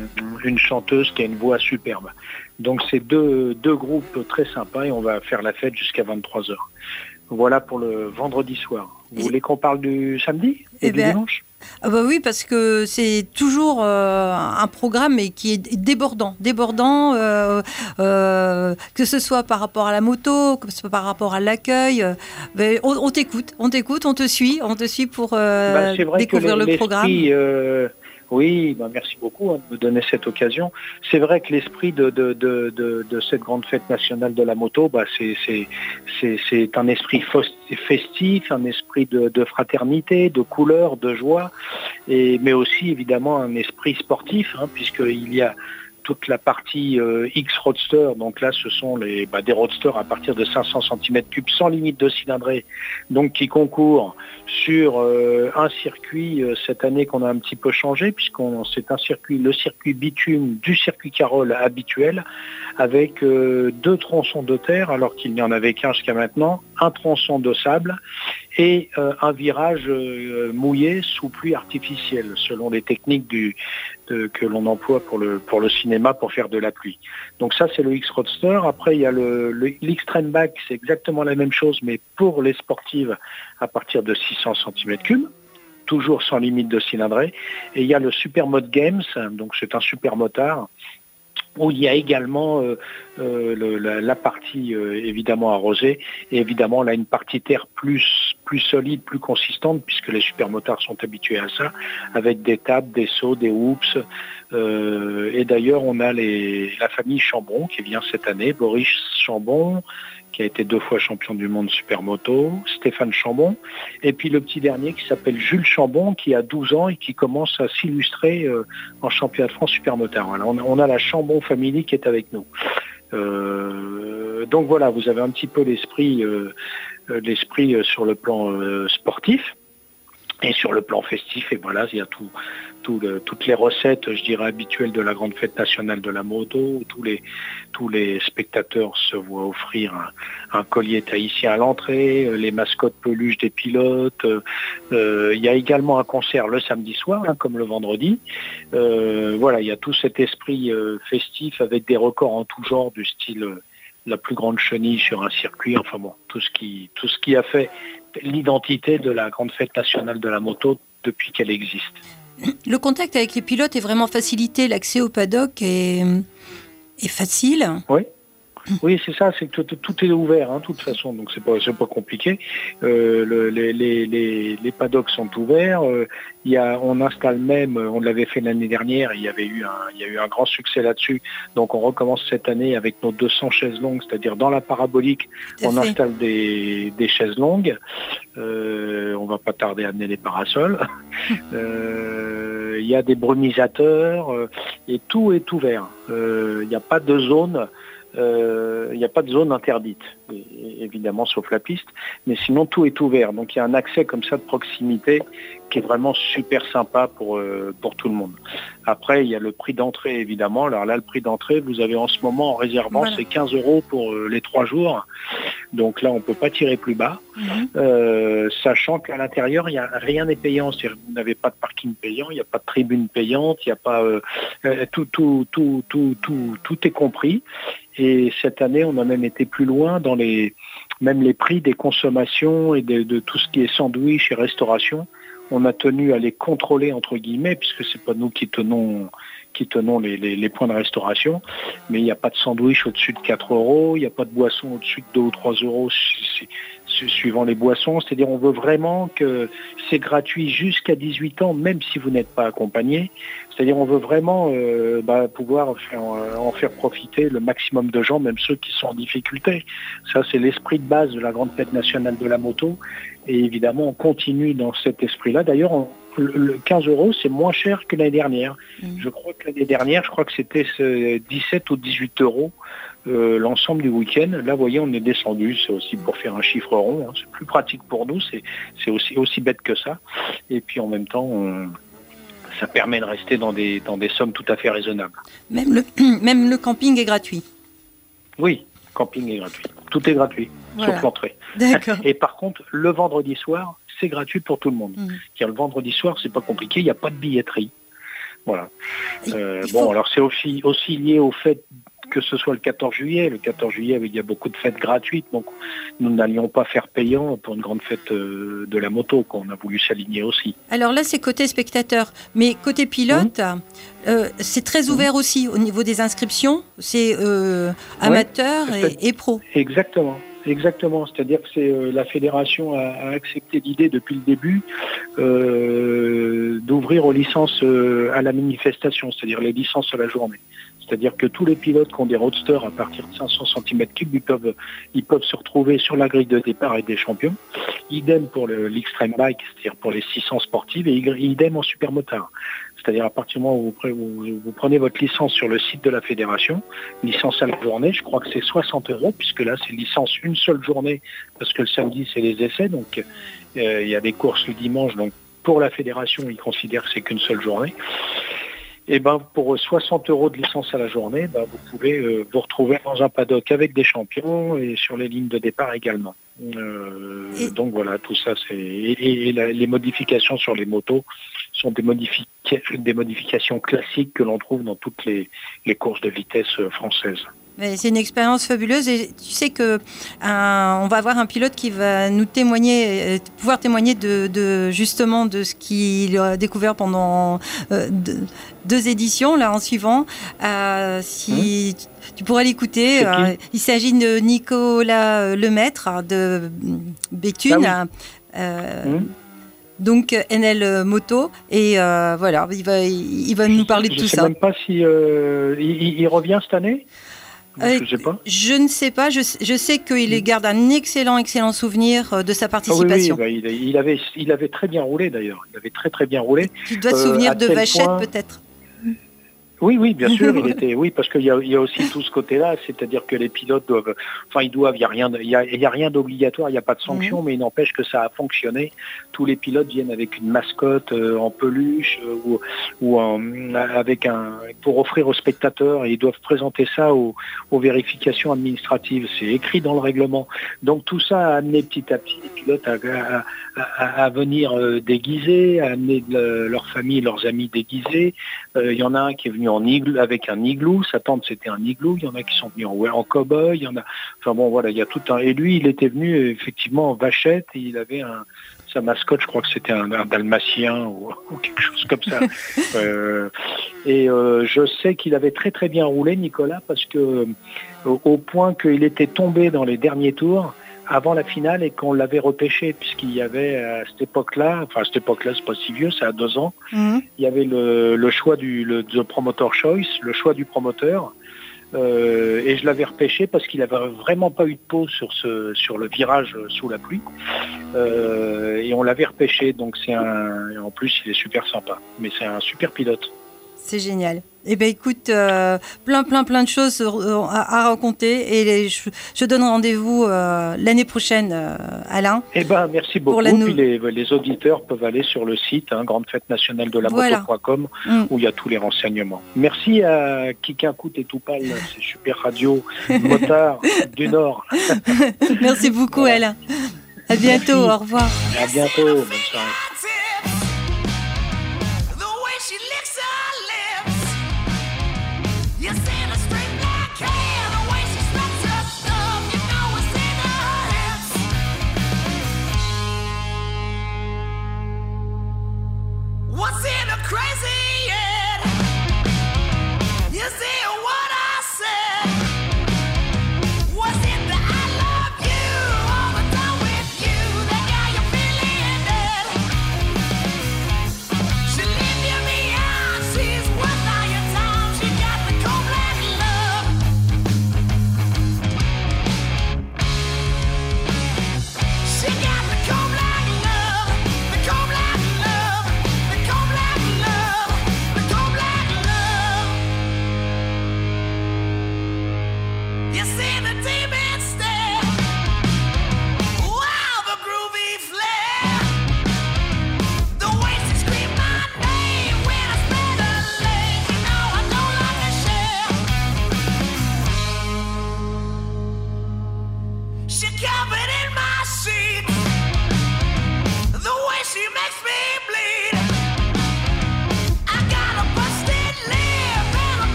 une chanteuse qui a une voix superbe. Donc c'est deux, deux groupes très sympas et on va faire la fête jusqu'à vingt-trois heures. Voilà pour le vendredi soir. Vous et... voulez qu'on parle du samedi et, et du ben... dimanche ? Ah bah oui, parce que c'est toujours euh, un programme qui est débordant, débordant, euh, euh, que ce soit par rapport à la moto, que ce soit par rapport à l'accueil. Euh, on, on t'écoute, on t'écoute, on te suit, on te suit pour euh, bah, c'est vrai découvrir que les, le programme. Euh, oui, bah merci beaucoup hein, de me donner cette occasion. C'est vrai que l'esprit de, de, de, de, de cette grande fête nationale de la moto, bah c'est, c'est, c'est, c'est un esprit festif, un esprit de, de fraternité, de couleur, de joie, et, mais aussi évidemment un esprit sportif, hein, puisqu'il y a toute la partie euh, X-Roadster, donc là ce sont les, bah, des roadsters à partir de cinq cents centimètres cubes sans limite de cylindrée, donc qui concourent sur euh, un circuit euh, cette année qu'on a un petit peu changé, puisqu'on c'est un circuit, le circuit bitume du circuit Carole habituel, avec euh, deux tronçons de terre, alors qu'il n'y en avait qu'un jusqu'à maintenant, un tronçon de sable et euh, un virage euh, mouillé sous pluie artificielle, selon les techniques du, de, que l'on emploie pour le, pour le cinéma pour faire de la pluie. Donc ça, c'est le X-Roadster. Après, il y a le, le l'X-Trend Bike, c'est exactement la même chose, mais pour les sportives à partir de six cents centimètres cubes, toujours sans limite de cylindrée. Et il y a le Supermod Games, donc c'est un super motard, où il y a également euh, euh, le, la, la partie euh, évidemment arrosée, et évidemment là une partie terre plus, plus solide, plus consistante, puisque les supermotards sont habitués à ça, avec des tables, des sauts, des hoops, euh, et d'ailleurs on a les, la famille Chambon qui vient cette année, Boris Chambon, qui a été deux fois champion du monde supermoto, Stéphane Chambon, et puis le petit dernier qui s'appelle Jules Chambon, qui a douze ans et qui commence à s'illustrer euh, en championnat de France supermotard. Voilà, on, a, on a la Chambon Family qui est avec nous. Euh, donc voilà, vous avez un petit peu l'esprit, euh, l'esprit sur le plan euh, sportif et sur le plan festif, et voilà, il y a tout, tout le, toutes les recettes, je dirais, habituelles de la grande fête nationale de la moto, où tous les, tous les spectateurs se voient offrir un, un collier tahitien à l'entrée, les mascottes peluches des pilotes, euh, il y a également un concert le samedi soir, hein, comme le vendredi, euh, voilà, il y a tout cet esprit euh, festif avec des records en tout genre, du style euh, la plus grande chenille sur un circuit, enfin bon, tout ce qui, tout ce qui a fait l'identité de la grande fête nationale de la moto depuis qu'elle existe. Le contact avec les pilotes est vraiment facilité, l'accès au paddock est, est facile. Oui. Oui, c'est ça, c'est que tout, tout est ouvert, hein, de toute façon, donc c'est pas, c'est pas compliqué. Euh, le, les, les, les, les paddocks sont ouverts. Euh, il y a, on installe même, on l'avait fait l'année dernière, il y avait eu un, il y a eu un grand succès là-dessus. Donc on recommence cette année avec nos deux cents chaises longues, c'est-à-dire dans la parabolique, on fait. installe des, des chaises longues. Euh, on va pas tarder à amener les parasols. euh, il y a des brumisateurs euh, et tout est ouvert. Euh, il n'y a pas de zone. Il euh, n'y a pas de zone interdite, évidemment, sauf la piste, mais sinon tout est ouvert. Donc il y a un accès comme ça de proximité qui est vraiment super sympa pour, euh, pour tout le monde. Après, il y a le prix d'entrée, évidemment. Alors là, le prix d'entrée, vous avez en ce moment, en réservant, voilà. c'est quinze euros pour euh, les trois jours. Donc là, on ne peut pas tirer plus bas. Mmh. Euh, sachant qu'à l'intérieur, y a, rien n'est payant. C'est-à-dire que vous n'avez pas de parking payant, il n'y a pas de tribune payante, il n'y a pas... Euh, tout, tout, tout, tout, tout, tout est compris. Et cette année, on a même été plus loin dans les, même les prix des consommations et de, de tout ce qui est sandwich et restauration. On a tenu à les contrôler, entre guillemets, puisque c'est pas nous qui tenons, qui tenons les, les, les points de restauration. Mais il n'y a pas de sandwich au-dessus de quatre euros, il n'y a pas de boisson au-dessus de deux ou trois euros suivant les boissons. C'est-à-dire, on veut vraiment que c'est gratuit jusqu'à dix-huit ans, même si vous n'êtes pas accompagné. C'est-à-dire, on veut vraiment euh, bah, pouvoir faire, en faire profiter le maximum de gens, même ceux qui sont en difficulté. Ça, c'est l'esprit de base de la grande fête nationale de la moto. Et évidemment, on continue dans cet esprit-là. D'ailleurs, on, le, le quinze euros, c'est moins cher que l'année dernière. Mmh. Je crois que l'année dernière, je crois que c'était dix-sept ou dix-huit euros euh, l'ensemble du week-end. Là, vous voyez, on est descendu. C'est aussi pour faire un chiffre rond. Hein. C'est plus pratique pour nous. C'est, c'est aussi, aussi bête que ça. Et puis en même temps, on, ça permet de rester dans des, dans des sommes tout à fait raisonnables. Même le, même le camping est gratuit. Oui, camping est gratuit. Tout est gratuit, voilà. Sauf l'entrée. D'accord. Et par contre, le vendredi soir, c'est gratuit pour tout le monde. Mmh. Car le vendredi soir, c'est pas compliqué, il n'y a pas de billetterie. Voilà. Euh, bon, faut... alors c'est aussi, aussi lié au fait que ce soit le quatorze juillet. Le quatorze juillet, il y a beaucoup de fêtes gratuites, donc nous n'allions pas faire payant pour une grande fête euh, de la moto, qu'on a voulu s'aligner aussi. Alors là, c'est côté spectateur, mais côté pilote, mmh. euh, c'est très ouvert mmh. aussi au niveau des inscriptions. C'est euh, amateur oui, et, et pro. Exactement. Exactement, c'est-à-dire que c'est euh, la fédération a, a accepté l'idée depuis le début euh, d'ouvrir aux licences euh, à la manifestation, c'est-à-dire les licences à la journée. C'est-à-dire que tous les pilotes qui ont des roadsters à partir de cinq cents centimètres cubes, ils peuvent, ils peuvent se retrouver sur la grille de départ et des champions. Idem pour le, l'extreme bike, c'est-à-dire pour les six cents sportives, et idem en supermotard. C'est-à-dire à partir du moment où vous, vous, vous prenez votre licence sur le site de la fédération, licence à la journée, je crois que c'est soixante euros, puisque là c'est licence une seule journée, parce que le samedi c'est les essais, donc euh, il y a des courses le dimanche, donc pour la fédération ils considèrent que c'est qu'une seule journée. Et ben pour soixante euros de licence à la journée, ben, vous pouvez euh, vous retrouver dans un paddock avec des champions et sur les lignes de départ également. Euh, et... Donc voilà, tout ça c'est et, et la, les modifications sur les motos sont des, modific... des modifications classiques que l'on trouve dans toutes les, les courses de vitesse françaises. Mais c'est une expérience fabuleuse et tu sais que un, on va avoir un pilote qui va nous témoigner, pouvoir témoigner de, de justement de ce qu'il a découvert pendant euh, deux, deux éditions là en suivant. Euh, si mmh. tu pourras l'écouter, euh, il s'agit de Nicolas Lemaître de Béthune. Ah oui. euh, mmh. Donc N L Moto et euh, voilà, il va, il va nous parler de je tout ça. Je ne sais même pas si euh, il, il revient cette année. Euh, je, sais pas. je ne sais pas. Je, je sais qu'il mmh. garde un excellent, excellent souvenir de sa participation. Ah oui, oui, bah, il, il, avait, il avait très bien roulé d'ailleurs. Il avait très très bien roulé. Tu dois te souvenir euh, de Vachette point... peut-être. Oui, oui, bien sûr, il était, oui, parce qu'il y a, il y a aussi tout ce côté-là, c'est-à-dire que les pilotes doivent, enfin, ils doivent, il y a rien, il y a, il y a rien d'obligatoire, il n'y a pas de sanction, mmh. mais il n'empêche que ça a fonctionné. Tous les pilotes viennent avec une mascotte euh, en peluche euh, ou, ou en, avec un, pour offrir aux spectateurs, et ils doivent présenter ça aux, aux vérifications administratives. C'est écrit dans le règlement. Donc tout ça a amené petit à petit les pilotes à, à, à, à venir euh, déguisés, à amener de, leur famille, leurs amis déguisés. Euh, il y en a un qui est venu en igloo, avec un igloo, sa tante c'était un igloo, il y en a qui sont venus en, en cow-boy, il y en a, enfin bon voilà, il y a tout un, et lui il était venu effectivement en vachette, et il avait un, sa mascotte, je crois que c'était un, un dalmatien ou, ou quelque chose comme ça. euh, et euh, je sais qu'il avait très très bien roulé, Nicolas, parce que au, au point qu'il était tombé dans les derniers tours avant la finale et qu'on l'avait repêché, puisqu'il y avait à cette époque-là, enfin à cette époque-là c'est pas si vieux, c'est à deux ans, mmh. il y avait le, le choix du le, the promoter choice, le choix du promoteur, euh, et je l'avais repêché parce qu'il avait vraiment pas eu de pause sur ce sur le virage sous la pluie, euh, et on l'avait repêché, donc c'est un, et en plus il est super sympa, mais c'est un super pilote. C'est génial. Eh bien, écoute, euh, plein, plein, plein de choses à, à raconter. Et les, je, je donne rendez-vous euh, l'année prochaine, euh, Alain. Eh bien, merci beaucoup. Puis nou- les, les auditeurs peuvent aller sur le site, hein, grande fête nationale de la moto point com, voilà. mm. où il y a tous les renseignements. Merci à Kikinkout et Toupal, c'est super radio, motard du Nord. Merci beaucoup, voilà. Alain. À bientôt, merci. Au revoir. À bientôt, bonne soirée.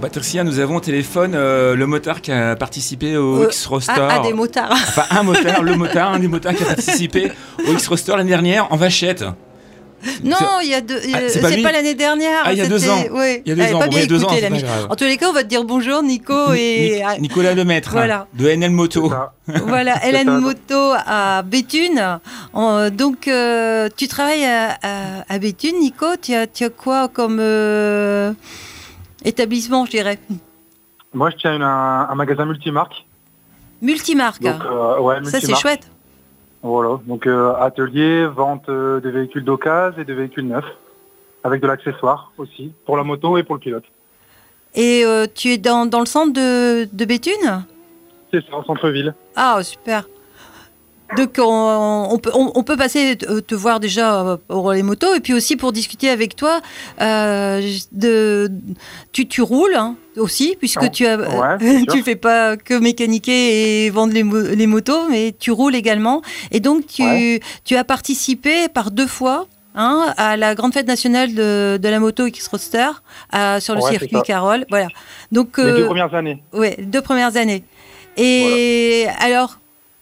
Patricia, nous avons au téléphone euh, le motard qui a participé au euh, X-Roster. Ah, ah, des motards. Enfin, un motard, le motard, un des motards qui a participé au X-Roster l'année dernière en vachette. Non, il y a deux. Ah, c'est c'est pas, pas l'année dernière. Ah, il y a deux ans. Oui. Il y a deux Allez, ans. Pas Bon, bien il y a deux écouté, ans, c'est l'ami. pas grave. En tous les cas, on va te dire bonjour, Nico et Nic- Nicolas Lemaître, voilà. de N L Moto. Voilà, L N Moto à Béthune. En, donc, euh, tu travailles à, à, à Béthune, Nico. Tu as, tu as quoi comme euh, établissement, je dirais? Moi, je tiens une, un, un magasin multimarque. Multimarque. Donc, euh, ouais, ça, multimarque. c'est chouette. Voilà, donc euh, atelier, vente euh, de véhicules d'occasion et de véhicules neufs, avec de l'accessoire aussi, pour la moto et pour le pilote. Et euh, tu es dans, dans le centre de, de Béthune? C'est ça, en centre-ville. Ah, super. Donc on, on, peut, on, on peut passer te, te voir déjà pour les motos et puis aussi pour discuter avec toi. Euh, de, tu, tu roules hein, aussi puisque non. tu as, ouais, tu fais pas que mécaniquer et vendre les, les motos, mais tu roules également. Et donc tu, ouais. tu as participé par deux fois hein, à la grande fête nationale de, de la moto X-Roster à, sur le ouais, circuit Carole. Voilà. Donc les euh, deux premières années. Ouais, deux premières années. Et voilà. alors.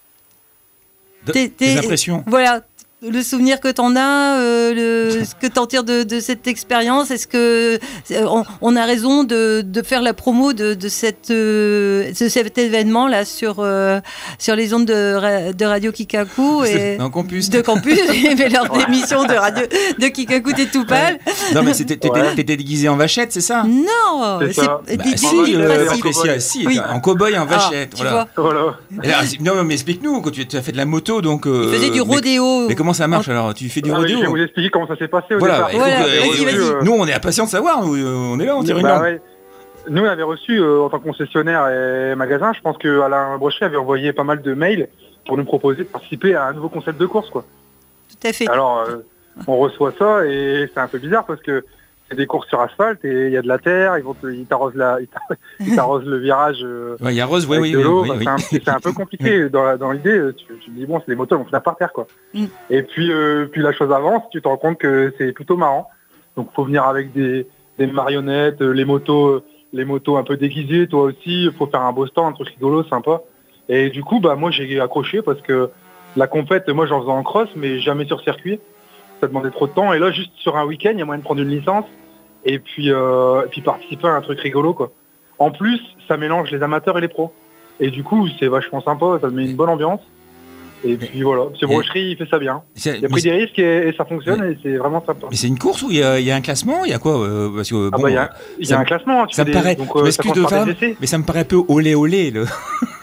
Tes, tes impressions. Voilà, le souvenir que tu en as, euh, le, ce que tu en tires de, de cette expérience. Est-ce que on, on a raison de, de faire la promo de, de, cette, euh, de cet événement-là sur, euh, sur les ondes de, de Radio Kikaku et de Campus. De Campus, mais leur émission de Radio de Kikaku, t'es tout pâle. Non, mais t'étais ouais. déguisé en vachette, c'est ça? Non, c'est, c'est bah, des si, euh, en, si, oui. en cow-boy en vachette. Ah, voilà. voilà. Là, non, mais explique-nous, quand tu, tu as fait de la moto, donc. Euh, tu faisais du rodéo. Mais, mais comment ça marche alors? Tu fais du ah, rodéo? Je vais vous expliquer comment ça s'est passé au voilà, départ. Voilà, euh, vas-y, vas-y. Euh, nous, on est impatients de savoir. Nous, on est là, on tire une bah, langue. Ouais. Nous, on avait reçu, euh, en tant que concessionnaire et magasin, je pense qu'Alain Brochet avait envoyé pas mal de mails pour nous proposer de participer à un nouveau concept de course, quoi. Tout à fait. Alors, euh, on reçoit ça et c'est un peu bizarre parce que c'est des courses sur asphalte et il y a de la terre, ils vont te, ils t'arrosent la, ils t'arrosent le virage. Euh, ouais, il arrose, oui, oui, oui, oui, bah, oui. C'est, un, c'est un peu compliqué dans, dans l'idée. Tu, tu te dis bon, c'est les motos, on finit par terre, quoi. Mm. Et puis, euh, puis la chose avance, tu te rends compte que c'est plutôt marrant. Donc, faut venir avec des, des marionnettes, les motos, les motos un peu déguisées, toi aussi. Faut faire un beau stand, un truc rigolo, sympa. Et du coup, bah moi, j'ai accroché parce que la compète, moi, j'en faisais en cross, mais jamais sur circuit. Ça demandait trop de temps. Et là, juste sur un week-end, il y a moyen de prendre une licence. Et puis, euh, et puis participer à un truc rigolo, quoi. En plus, ça mélange les amateurs et les pros. Et du coup, c'est vachement sympa, ça met une bonne ambiance. Et puis voilà, M. Brocherie, il fait ça bien. Il a pris des risques et, et ça fonctionne et c'est vraiment sympa. Mais c'est une course où il y a, il y a un classement? Il y a quoi euh, parce que, ah bon, bah, il y a, il y a un classement. Tu ça me des, paraît, donc, je m'excuse de femme, mais ça me paraît un peu olé olé. Le...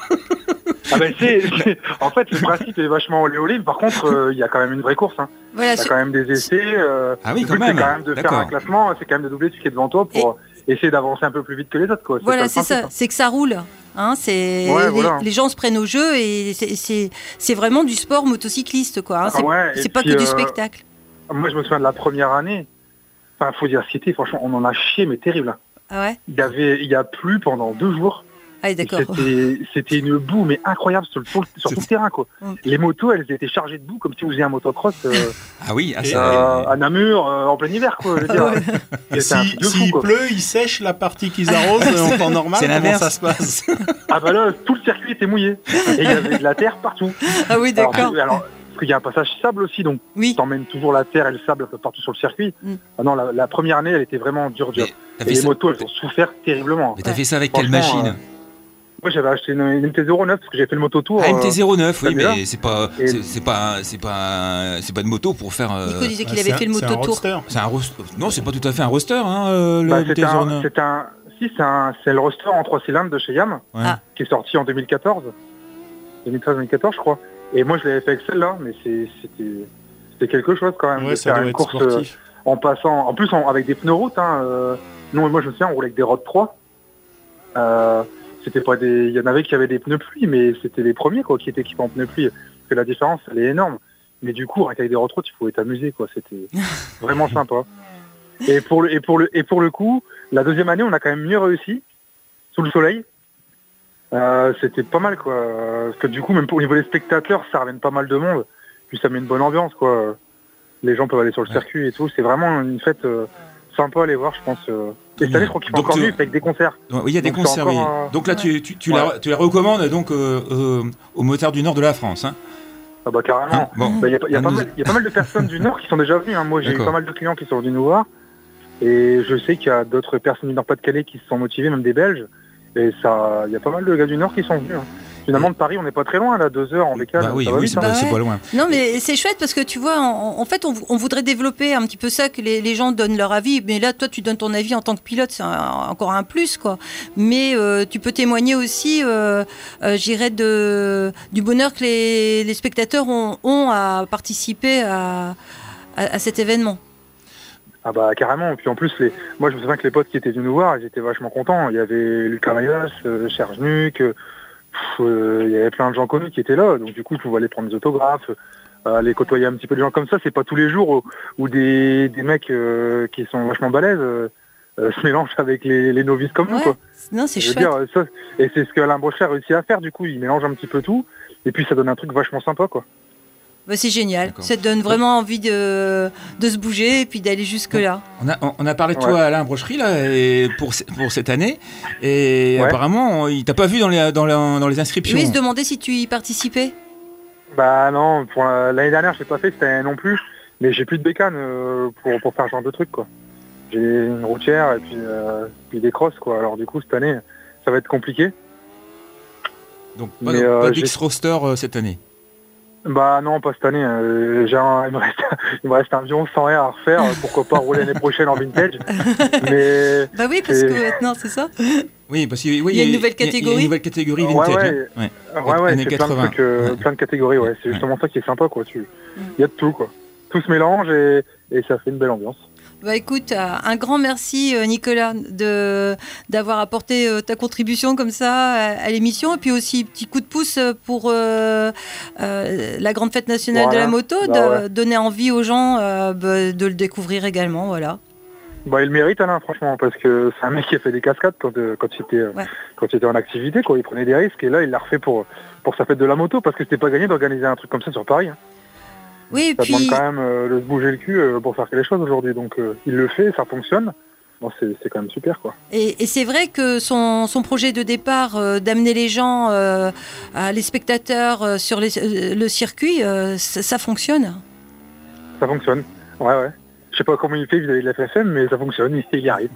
Ah ben c'est, c'est, en fait, le principe est vachement olé olé, mais par contre, euh, il y a quand même une vraie course. Hein. Voilà, il y a quand même des essais. Euh, ah oui, le quand but, même. c'est quand même de D'accord. faire un classement, c'est quand même de doubler celui qui est devant toi pour et... essayer d'avancer un peu plus vite que les autres. Quoi. C'est voilà, ça, c'est ça, hein. c'est que ça roule. Hein, c'est ouais, les, voilà. les gens se prennent au jeu et c'est, c'est, c'est vraiment du sport motocycliste. Quoi, hein. C'est, ah ouais, c'est pas puis, que du euh, spectacle. Moi, je me souviens de la première année. Enfin, faut dire, c'était, franchement, on en a chié, mais terrible. Ah ouais. Il y avait, il y a plu pendant deux jours. Ah, d'accord. C'était, c'était une boue, mais incroyable sur, le, sur, sur tout le terrain, quoi. Mm. Les motos, elles étaient chargées de boue, comme si vous faisiez un motocross. Euh, ah oui, ah, euh, à Namur, euh, en plein hiver, quoi. Je veux dire. Et si, s'il fou, pleut, ils sèchent la partie qu'ils arrosent en temps normal. C'est comment ça se passe? Ah bah là, tout le circuit était mouillé. Et il y avait de la terre partout. Ah oui, d'accord. Alors, alors parce qu'il y a un passage sable aussi, donc oui. t'emmènes toujours la terre et le sable un peu partout sur le circuit. Mm. Ah non, la, la première année, elle était vraiment dure, dure. Et les ça... motos, elles ont souffert terriblement. Mais t'as ouais. fait ça avec quelle machine euh... Moi, j'avais acheté une, une M T zéro neuf parce que j'ai fait le moto tour. Ah, M T zéro neuf, euh, oui, mais c'est pas, et... c'est, c'est pas, c'est pas, c'est pas de moto pour faire. Euh... Nico disait qu'il ah, avait fait le moto tour. C'est un roster. Non, c'est pas tout à fait un roster, hein, euh, le bah, M T zéro neuf. C'est un, c'est un, si, c'est un, c'est le roster en trois cylindres de chez Yam, ouais. qui est sorti en deux mille quatorze, deux mille treize deux mille quatorze, je crois. Et moi, je l'avais fait avec celle-là, mais c'est, c'était, c'était quelque chose quand même. Ouais, de ça faire doit une être course sportif. Euh, en passant, en plus, en, avec des pneus routes. Hein, euh, nous, moi, je me souviens, on roulait avec des Rod trois. Euh, C'était pas des, il y en avait qui avaient des pneus pluie, mais c'était les premiers quoi qui étaient équipés en pneus pluie. Parce que la différence, elle est énorme. Mais du coup, avec des retraites, il pouvait t'amuser quoi. C'était vraiment sympa. Et pour le, et pour le, et pour le coup, la deuxième année, on a quand même mieux réussi sous le soleil. Euh, c'était pas mal quoi. Parce que du coup, même pour au niveau des spectateurs, ça ramène pas mal de monde. Puis ça met une bonne ambiance quoi. Les gens peuvent aller sur le circuit et tout. C'est vraiment une fête euh, sympa à aller voir, je pense. Euh, Et cette année, je crois qu'il fait encore mieux, avec des concerts. Oui, il y a des donc, concerts, oui. Un... Donc là, ouais. tu, tu, tu, ouais. la, tu la recommandes donc euh, euh, aux motards du nord de la France, hein. Ah bah carrément. Il hein bon. bah, y, a, y, a y a pas mal de personnes du nord qui sont déjà venues. Hein. Moi, j'ai eu pas mal de clients qui sont venus nous voir. Et je sais qu'il y a d'autres personnes du Nord-Pas-de-Calais qui se sont motivées, même des Belges. Et ça, il y a pas mal de gars du Nord qui sont venus. Hein. Finalement, de Paris, on n'est pas très loin, là, deux heures en décalage. Bah oui, ça oui, vite, c'est, hein. pas, c'est pas loin. Non, mais c'est chouette parce que tu vois, en, en fait, on, on voudrait développer un petit peu ça, que les, les gens donnent leur avis. Mais là, toi, tu donnes ton avis en tant que pilote, c'est un, encore un plus, quoi. Mais euh, tu peux témoigner aussi, euh, euh, j'irais, de, du bonheur que les, les spectateurs ont, ont à participer à, à, à cet événement. Ah bah carrément, et puis en plus, les... moi je me souviens que les potes qui étaient venus nous voir, ils étaient vachement contents. Il y avait Lucas Rayas, euh, Chergenuc, euh, euh, il y avait plein de gens connus qui étaient là, donc du coup ils pouvaient aller prendre des autographes, euh, aller côtoyer un petit peu des gens comme ça. C'est pas tous les jours où, où des, des mecs euh, qui sont vachement balèzes euh, euh, se mélangent avec les, les novices comme ouais. nous, quoi. Non, c'est je chouette. Dire, ça, et c'est ce que Alain Brochet a réussi à faire, du coup il mélange un petit peu tout, et puis ça donne un truc vachement sympa, quoi. Bah c'est génial, D'accord. Ça te donne vraiment envie de, de se bouger et puis d'aller jusque-là. On a, on a parlé de toi, ouais. Alain Brocherie, là, et pour, pour cette année, et ouais. apparemment, il t'a pas vu dans les, dans, les, dans les inscriptions. Oui, il se demandait si tu y participais. Bah non, pour la, l'année dernière, je l'ai pas fait, cette année non plus, mais j'ai plus de bécane euh, pour, pour faire ce genre de trucs, quoi. J'ai une routière et puis, euh, puis des crosses, quoi. Alors du coup, cette année, ça va être compliqué. Donc pas, mais, euh, pas d'X-Roster euh, cette année. Bah non, pas cette année. Euh, j'ai un, il, me reste, il me reste un Vion cent R à refaire. Pourquoi pas rouler l'année prochaine en vintage. Mais bah oui, parce que maintenant, c'est ça. Oui, parce qu'il oui, il y a une nouvelle catégorie. Il y a une nouvelle catégorie vintage. Ouais, ouais, hein. ouais. ouais, ouais c'est plein de, trucs, euh, plein de catégories. Ouais. C'est justement ouais. ça qui est sympa, quoi. Tu... Il y a de tout, quoi. Tout se mélange et, et ça fait une belle ambiance. Bah écoute, un grand merci Nicolas de, d'avoir apporté ta contribution comme ça à, à l'émission et puis aussi petit coup de pouce pour euh, euh, la grande fête nationale voilà. de la moto, bah de ouais. donner envie aux gens euh, bah, de le découvrir également, voilà. Bah il le mérite Alain franchement parce que c'est un mec qui a fait des cascades quand, quand, il, était, ouais. quand il était en activité, quoi. Il prenait des risques et là il l'a refait pour, pour sa fête de la moto parce que c'était pas gagné d'organiser un truc comme ça sur Paris. Hein. Oui, ça puis... demande quand même euh, de se bouger le cul euh, pour faire les choses aujourd'hui. Donc euh, il le fait, ça fonctionne. Bon, c'est, c'est quand même super, quoi. Et, et c'est vrai que son, son projet de départ, euh, d'amener les gens, euh, à les spectateurs euh, sur les, euh, le circuit, euh, ça, ça fonctionne. Ça fonctionne, ouais, ouais. Je sais pas comment il fait vis-à-vis de la F F M, mais ça fonctionne, il, il y arrive.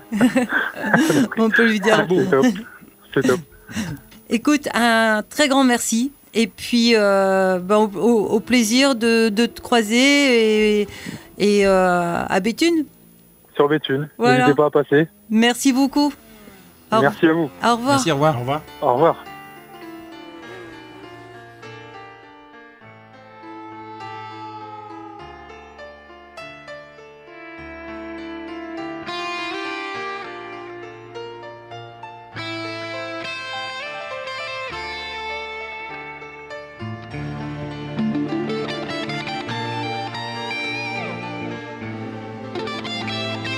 On peut lui dire bon. C'est top, c'est top. Écoute, un très grand merci. Et puis, euh, bah, au, au plaisir de, de te croiser et, et euh, à Béthune. Sur Béthune, voilà. N'hésitez pas à passer. Merci beaucoup. Au Merci à vous. Au revoir. Merci, au revoir. Au revoir. Au revoir.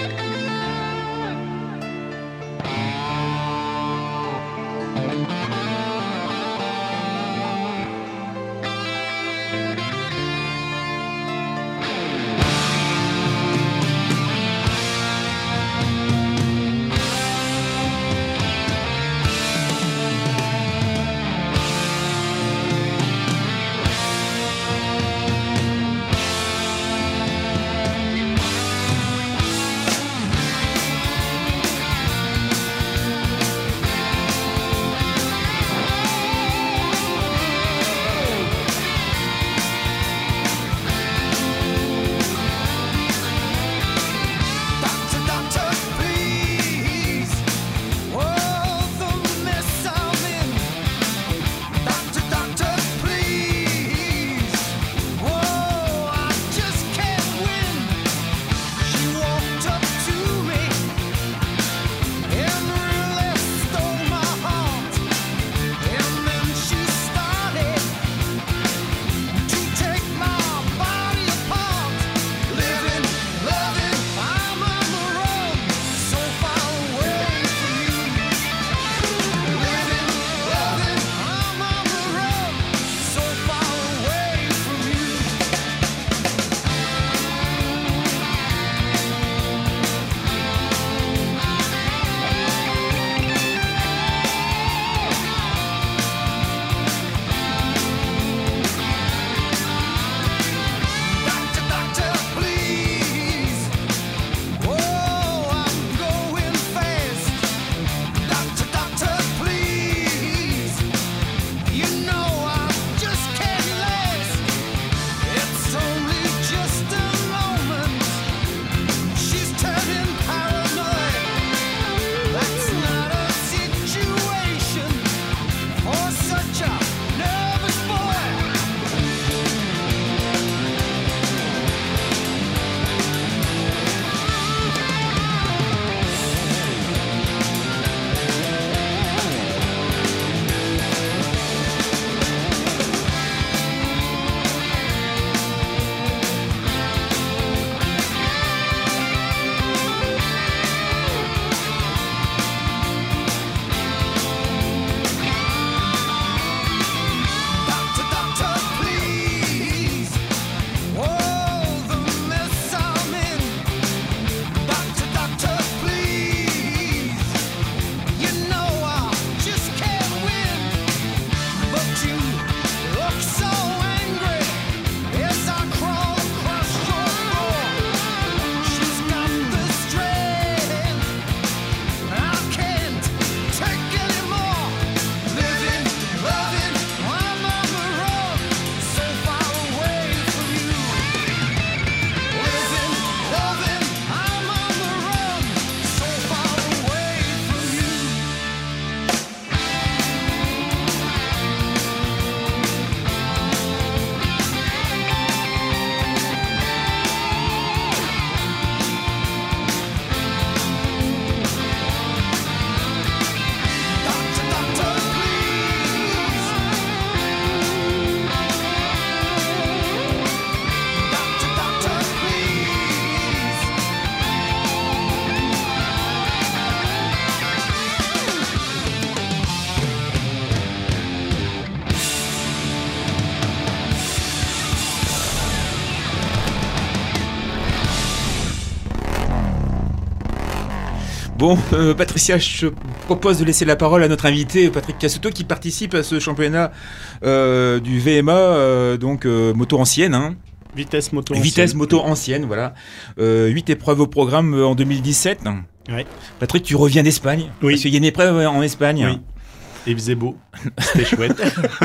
Thank you. Bon, euh, Patricia, je propose de laisser la parole à notre invité, Patrick Cassetto, qui participe à ce championnat euh, du V M A, euh, donc euh, moto ancienne. Hein. Vitesse moto ancienne. Vitesse moto ancienne, voilà. Euh, huit épreuves au programme euh, en deux mille dix-sept. Ouais. Patrick, tu reviens d'Espagne. Oui. Parce qu'il y a une épreuve en Espagne. Oui. Et il faisait beau. C'était chouette.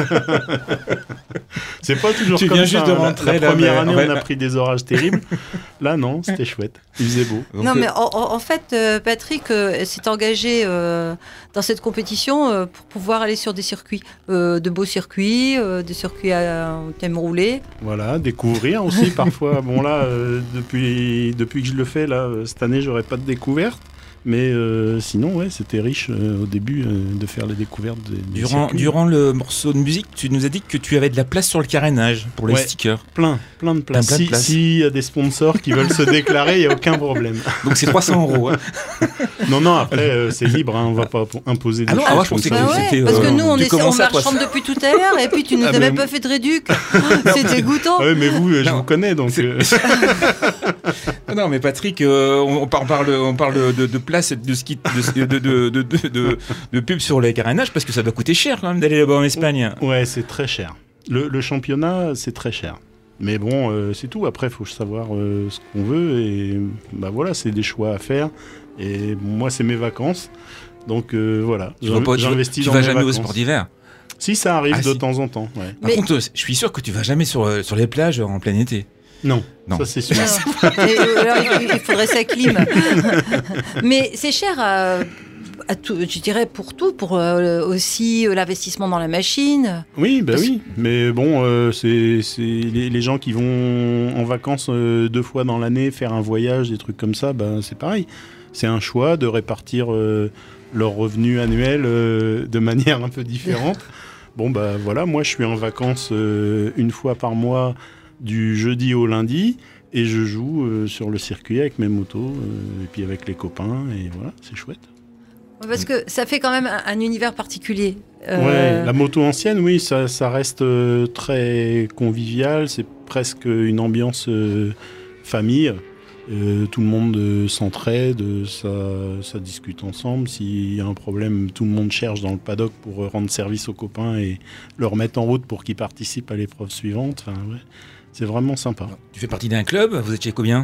C'est pas toujours tu comme viens ça. Juste de hein. rentrer, la, la là, première mais... année, ouais. on a pris des orages terribles. Là, non, c'était chouette. Il faisait beau. Donc, non, mais en, en fait, euh, Patrick euh, s'est engagé euh, dans cette compétition euh, pour pouvoir aller sur des circuits, euh, de beaux circuits, euh, des circuits à thème roulé. Voilà, découvrir aussi parfois. Bon là, euh, depuis, depuis que je le fais, là, cette année, j'aurais pas de découverte. Mais euh, sinon, ouais, c'était riche euh, au début euh, de faire les découvertes des, des durant, circuits. Durant le morceau de musique, tu nous as dit que tu avais de la place sur le carénage pour les ouais, stickers. Plein, plein de place. Plein, plein de si, place. S'il y a des sponsors qui veulent se déclarer, il n'y a aucun problème. Donc c'est trois cents euros. Hein. Non, non, après, euh, c'est libre, hein, on ne va pas imposer des ah non, choses. Ah ouais, je pensais que bah ouais, c'était... Parce euh, que nous, on, tu essaie, on commences à marchande depuis tout à l'heure, et puis tu nous Ah, as même mais- pas fait de réduc. C'est dégoûtant. Ah ouais, mais vous, euh, je Non. vous connais, donc... C'est- euh, Non, mais Patrick, euh, on, on parle, on parle de, de place et de, ski, de, de, de, de, de, de, de pub sur les carénages, parce que ça doit coûter cher quand même d'aller là-bas en Espagne. Ouais, c'est très cher. Le, le championnat, c'est très cher. Mais bon, euh, c'est tout. Après, il faut savoir euh, ce qu'on veut. Et bah voilà, c'est des choix à faire. Et moi, c'est mes vacances. Donc euh, voilà, Tu vas pas- tu- j'investis tu dans vas mes jamais au vacances. sport d'hiver. Si, ça arrive Ah, de si. temps en temps. Ouais. Par Mais- contre, je suis sûr que tu vas jamais sur, euh, sur les plages en plein été. Non, Non. ça c'est sûr. Et, euh, alors, il, il faudrait sa clim. Mais c'est cher à, à tout, je dirais pour tout, pour euh, aussi euh, l'investissement dans la machine. Oui, bah Parce- oui. Mais bon, euh, c'est c'est les, les gens qui vont en vacances euh, deux fois dans l'année faire un voyage, des trucs comme ça, bah, c'est pareil. C'est un choix de répartir euh, leurs revenus annuels euh, de manière un peu différente. Bon, bah voilà, moi je suis en vacances euh, une fois par mois du jeudi au lundi et je joue euh, sur le circuit avec mes motos euh, et puis avec les copains et voilà, c'est chouette. Parce que ça fait quand même un, un univers particulier. Ouais, la moto ancienne, oui, ça, ça reste euh, très convivial, c'est presque une ambiance euh, famille. Euh, tout le monde euh, s'entraide, ça, ça discute ensemble. S'il y a un problème, tout le monde cherche dans le paddock pour euh, rendre service aux copains et leur mettre en route pour qu'ils participent à l'épreuve suivante. Enfin, ouais, c'est vraiment sympa. Tu fais partie d'un club, vous êtes chez combien?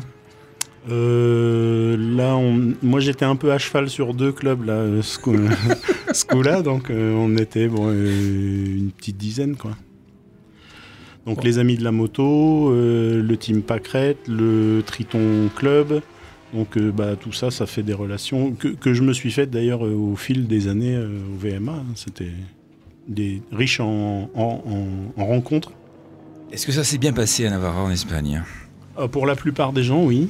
Euh, là, on, moi j'étais un peu à cheval sur deux clubs là, euh, ce coup, ce coup-là, donc euh, on était bon, euh, une petite dizaine quoi. Donc Bon. les amis de la moto, euh, le team Pâquerette, le Triton Club, donc euh, bah, tout ça, ça fait des relations que, que je me suis faites d'ailleurs euh, au fil des années euh, au V M A. Hein, c'était des riches en, en, en, en rencontres. Est-ce que ça s'est bien passé à Navarra en Espagne? Euh, pour la plupart des gens, oui.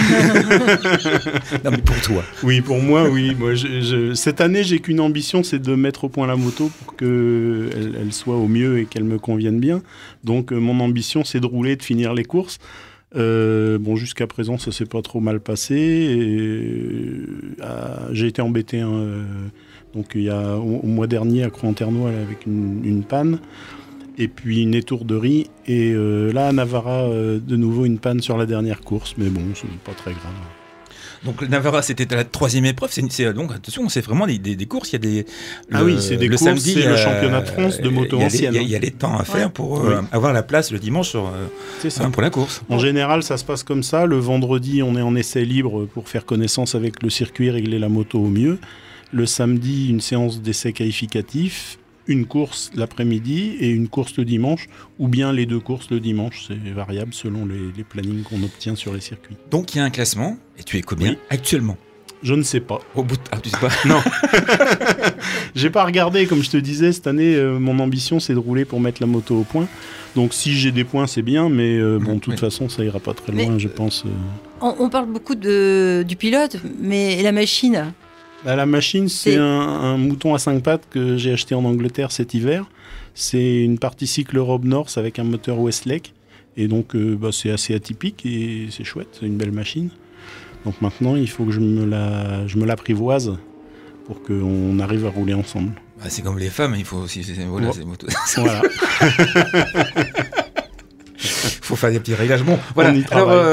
Non, mais pour toi. Oui, pour moi, oui. Moi, je, je- cette année, j'ai qu'une ambition, c'est de mettre au point la moto pour qu'elle elle soit au mieux et qu'elle me convienne bien. Donc, euh, mon ambition, c'est de rouler, de finir les courses. Euh, bon, jusqu'à présent, ça s'est pas trop mal passé. Et, euh, ah, j'ai été embêté hein, euh, donc, il y a, au, au mois dernier à Croix-en-Ternois avec une, une panne. Et puis une étourderie. Et euh, là, à Navarra, euh, de nouveau une panne sur la dernière course. Mais bon, c'est pas très grave. Donc le Navarra, c'était la troisième épreuve. C'est, c'est, donc attention, c'est vraiment des, des, des courses. Il y a des. Ah le- oui, c'est des le courses, samedi, c'est le euh, championnat de France de moto il y a les- ancienne, Il y, a- hein. il y a les temps à faire Ouais. pour euh, Oui. avoir la place le dimanche sur, euh, C'est ça. hein, pour la course. En général, ça se passe comme ça. Le vendredi, on est en essai libre pour faire connaissance avec le circuit, régler la moto au mieux. Le samedi, une séance d'essai qualificatif, une course l'après-midi et une course le dimanche, ou bien les deux courses le dimanche. C'est variable selon les, les plannings qu'on obtient sur les circuits. Donc il y a un classement. Et tu es combien Oui. actuellement? Je ne sais pas. Au bout de... Ah, tu sais pas. Non. J'ai pas regardé, comme je te disais, cette année, euh, mon ambition, c'est de rouler pour mettre la moto au point. Donc si j'ai des points, c'est bien, mais euh, bon, de toute Oui. façon, ça ira pas très Mais- loin, je pense. euh. On, on parle beaucoup de, du pilote, mais la machine, Bah, la machine, c'est C'est- un, un mouton à cinq pattes que j'ai acheté en Angleterre cet hiver. C'est une partie cycle Rob North avec un moteur Westlake. Et donc, euh, bah, c'est assez atypique et c'est chouette, c'est une belle machine. Donc maintenant, il faut que je me la, je me l'apprivoise pour qu'on arrive à rouler ensemble. Bah, c'est comme les femmes, il faut aussi. C'est, voilà, Ouais. c'est moto. Voilà. Il faut faire des petits réglages. Bon, voilà. On y Alors, travaille. euh,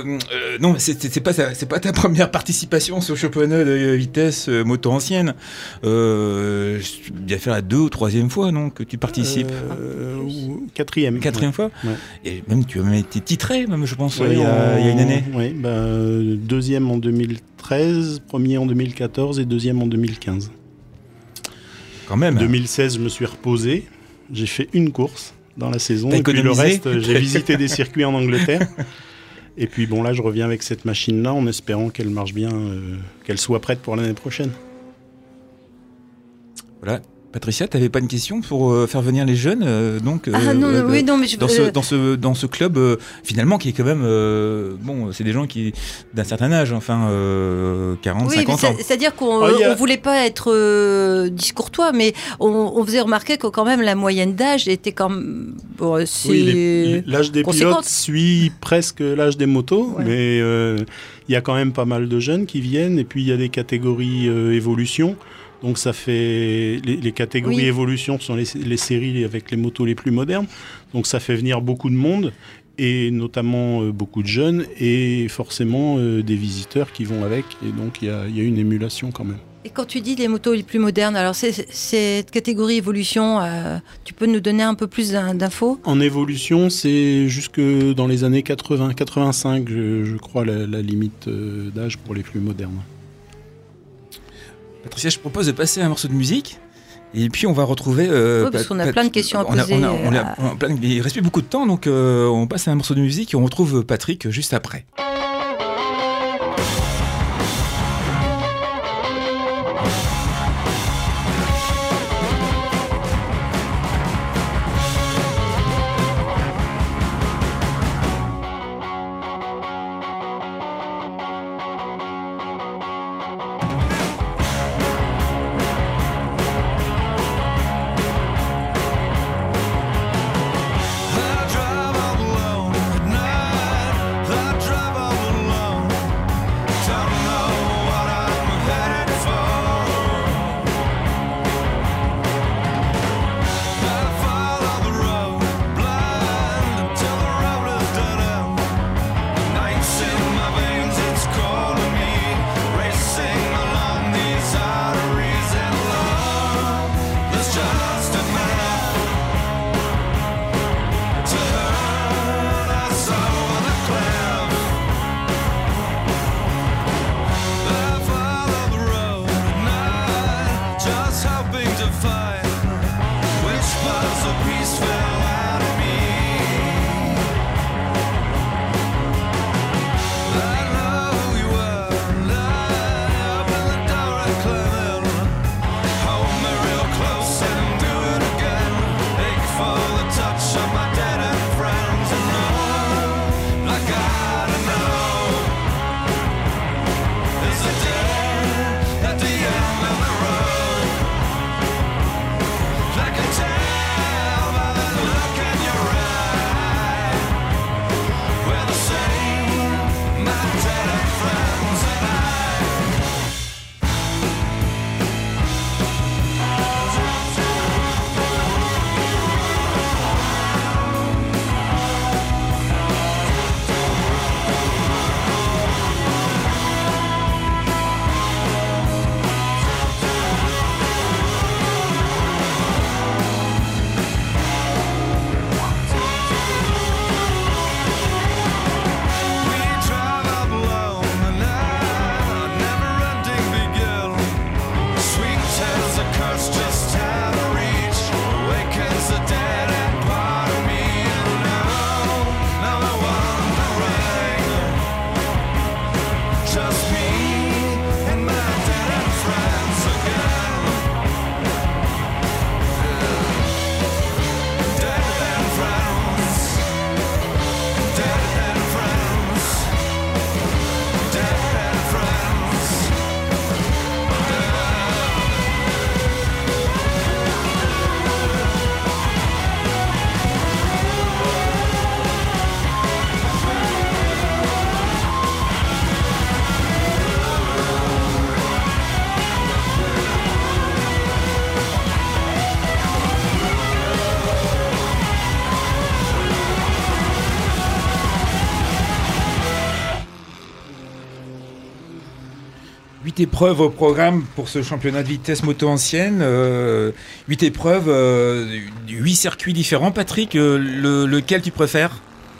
euh, non, c'est, c'est, c'est, pas, c'est pas ta première participation sur championnat de vitesse euh, moto ancienne. Euh, il va faire la deux ou troisième fois, non, que tu participes. Euh, ou quatrième. Quatrième ouais. fois. Ouais. Et même tu as même été titré, même je pense, ouais, il, y a, en, il y a une année. Oui, bah, deuxième en deux mille treize, premier en deux mille quatorze et deuxième en deux mille quinze. Quand même. deux mille seize, je me suis reposé. J'ai fait une course dans la saison. T'as et puis économisé. le reste, j'ai visité des circuits en Angleterre. Et puis bon, là, je reviens avec cette machine-là en espérant qu'elle marche bien, euh, qu'elle soit prête pour l'année prochaine. Voilà. Patricia, tu n'avais pas une question pour euh, faire venir les jeunes euh, donc, euh, ah non, euh, oui, non mais je... dans, ce, dans, ce, dans ce club, euh, finalement, qui est quand même... Euh, bon, c'est des gens qui d'un certain âge, enfin, euh, quarante, oui, cinquante ans. C'est-à-dire qu'on oh, ne a... voulait pas être euh, discourtois, mais on, on faisait remarquer que quand même la moyenne d'âge était quand même... Bon, c'est oui, les, l'âge des conséquente. pilotes suit presque l'âge des motos, ouais. mais il euh, y a quand même pas mal de jeunes qui viennent, et puis il y a des catégories euh, évolution. Donc ça fait les, les catégories oui. évolution sont les, les séries avec les motos les plus modernes. Donc ça fait venir beaucoup de monde et notamment euh, beaucoup de jeunes et forcément euh, des visiteurs qui vont avec. Et donc il y a, y a une émulation quand même. Et quand tu dis les motos les plus modernes, alors c'est, c'est, cette catégorie évolution, euh, tu peux nous donner un peu plus d'infos ? En évolution, c'est jusque dans les années quatre-vingts quatre-vingt-cinq, je, je crois, la, la limite euh, d'âge pour les plus modernes. Patricia, je propose de passer un morceau de musique et puis on va retrouver... Euh, oui, parce qu'on a plein de questions à poser. On a, on a, on a, on a plein de, il reste plus beaucoup de temps, donc euh, on passe à un morceau de musique et on retrouve Patrick juste après. Trouble Huit épreuves au programme pour ce championnat de vitesse moto ancienne. Euh, huit épreuves, euh, huit circuits différents. Patrick, euh, le, lequel tu préfères?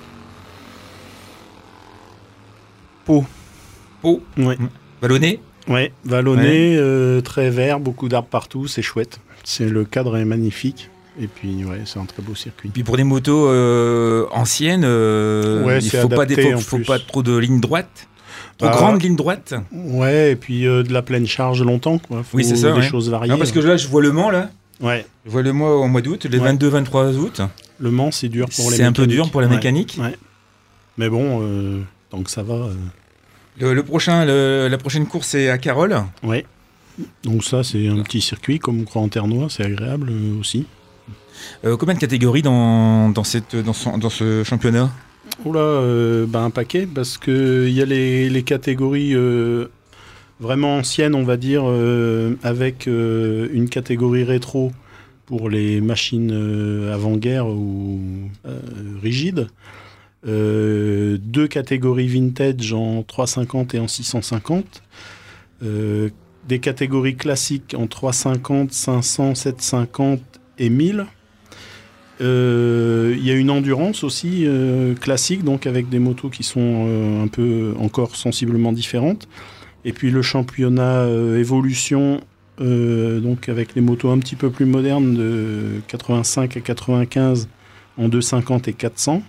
Pau. Pau. Ouais. Vallonné. Ouais, vallonné, ouais. Euh, très vert, beaucoup d'arbres partout, c'est chouette. C'est, le cadre est magnifique. Et puis, ouais, c'est un très beau circuit. Puis pour des motos euh, anciennes, euh, ouais, il ne faut, pas, faut, faut pas trop de lignes droites. Trop bah, grande ligne droite. Ouais, et puis euh, de la pleine charge longtemps, quoi. Faut oui, c'est ça. Des ouais. choses variées. Non, parce que là, je vois Le Mans, là. Ouais. Je vois Le Mans au mois d'août, les ouais. vingt-deux vingt-trois août. Le Mans, c'est dur pour les C'est mécaniques. un peu dur pour la ouais. mécanique. Ouais. Mais bon, euh, tant que ça va. Euh... Le, le prochain, le, la prochaine course, c'est à Carole. Ouais. Donc ça, c'est un petit circuit, comme on croit en Ternois, c'est agréable euh, aussi. Euh, combien de catégories dans, dans, cette, dans, son, dans ce championnat? Oula, euh, bah un paquet, parce qu'il y a les, les catégories euh, vraiment anciennes, on va dire, euh, avec euh, une catégorie rétro pour les machines euh, avant-guerre ou euh, rigides, euh, deux catégories vintage en trois cent cinquante et en six cent cinquante, euh, des catégories classiques en trois cent cinquante, cinq cents, sept cent cinquante et mille. Il euh, y a une endurance aussi euh, classique, donc avec des motos qui sont euh, un peu encore sensiblement différentes. Et puis le championnat euh, évolution, euh, donc avec les motos un petit peu plus modernes de quatre-vingt-cinq à quatre-vingt-quinze en deux cent cinquante et quatre cents.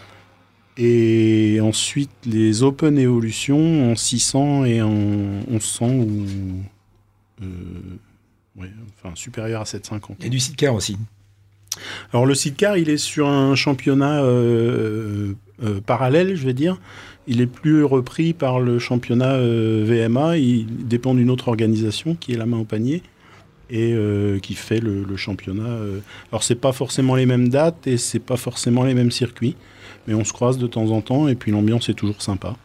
Et ensuite les open évolution en six cents et en onze cents ou euh, ouais, enfin supérieur à sept cent cinquante. Il y a du sidecar aussi. Alors le sidecar, il est sur un championnat euh, euh, parallèle, je vais dire. Il est plus repris par le championnat euh, V M A. Il dépend d'une autre organisation qui est la main au panier et euh, qui fait le, le championnat. Euh. Alors c'est pas forcément les mêmes dates et c'est pas forcément les mêmes circuits, mais on se croise de temps en temps et puis l'ambiance est toujours sympa.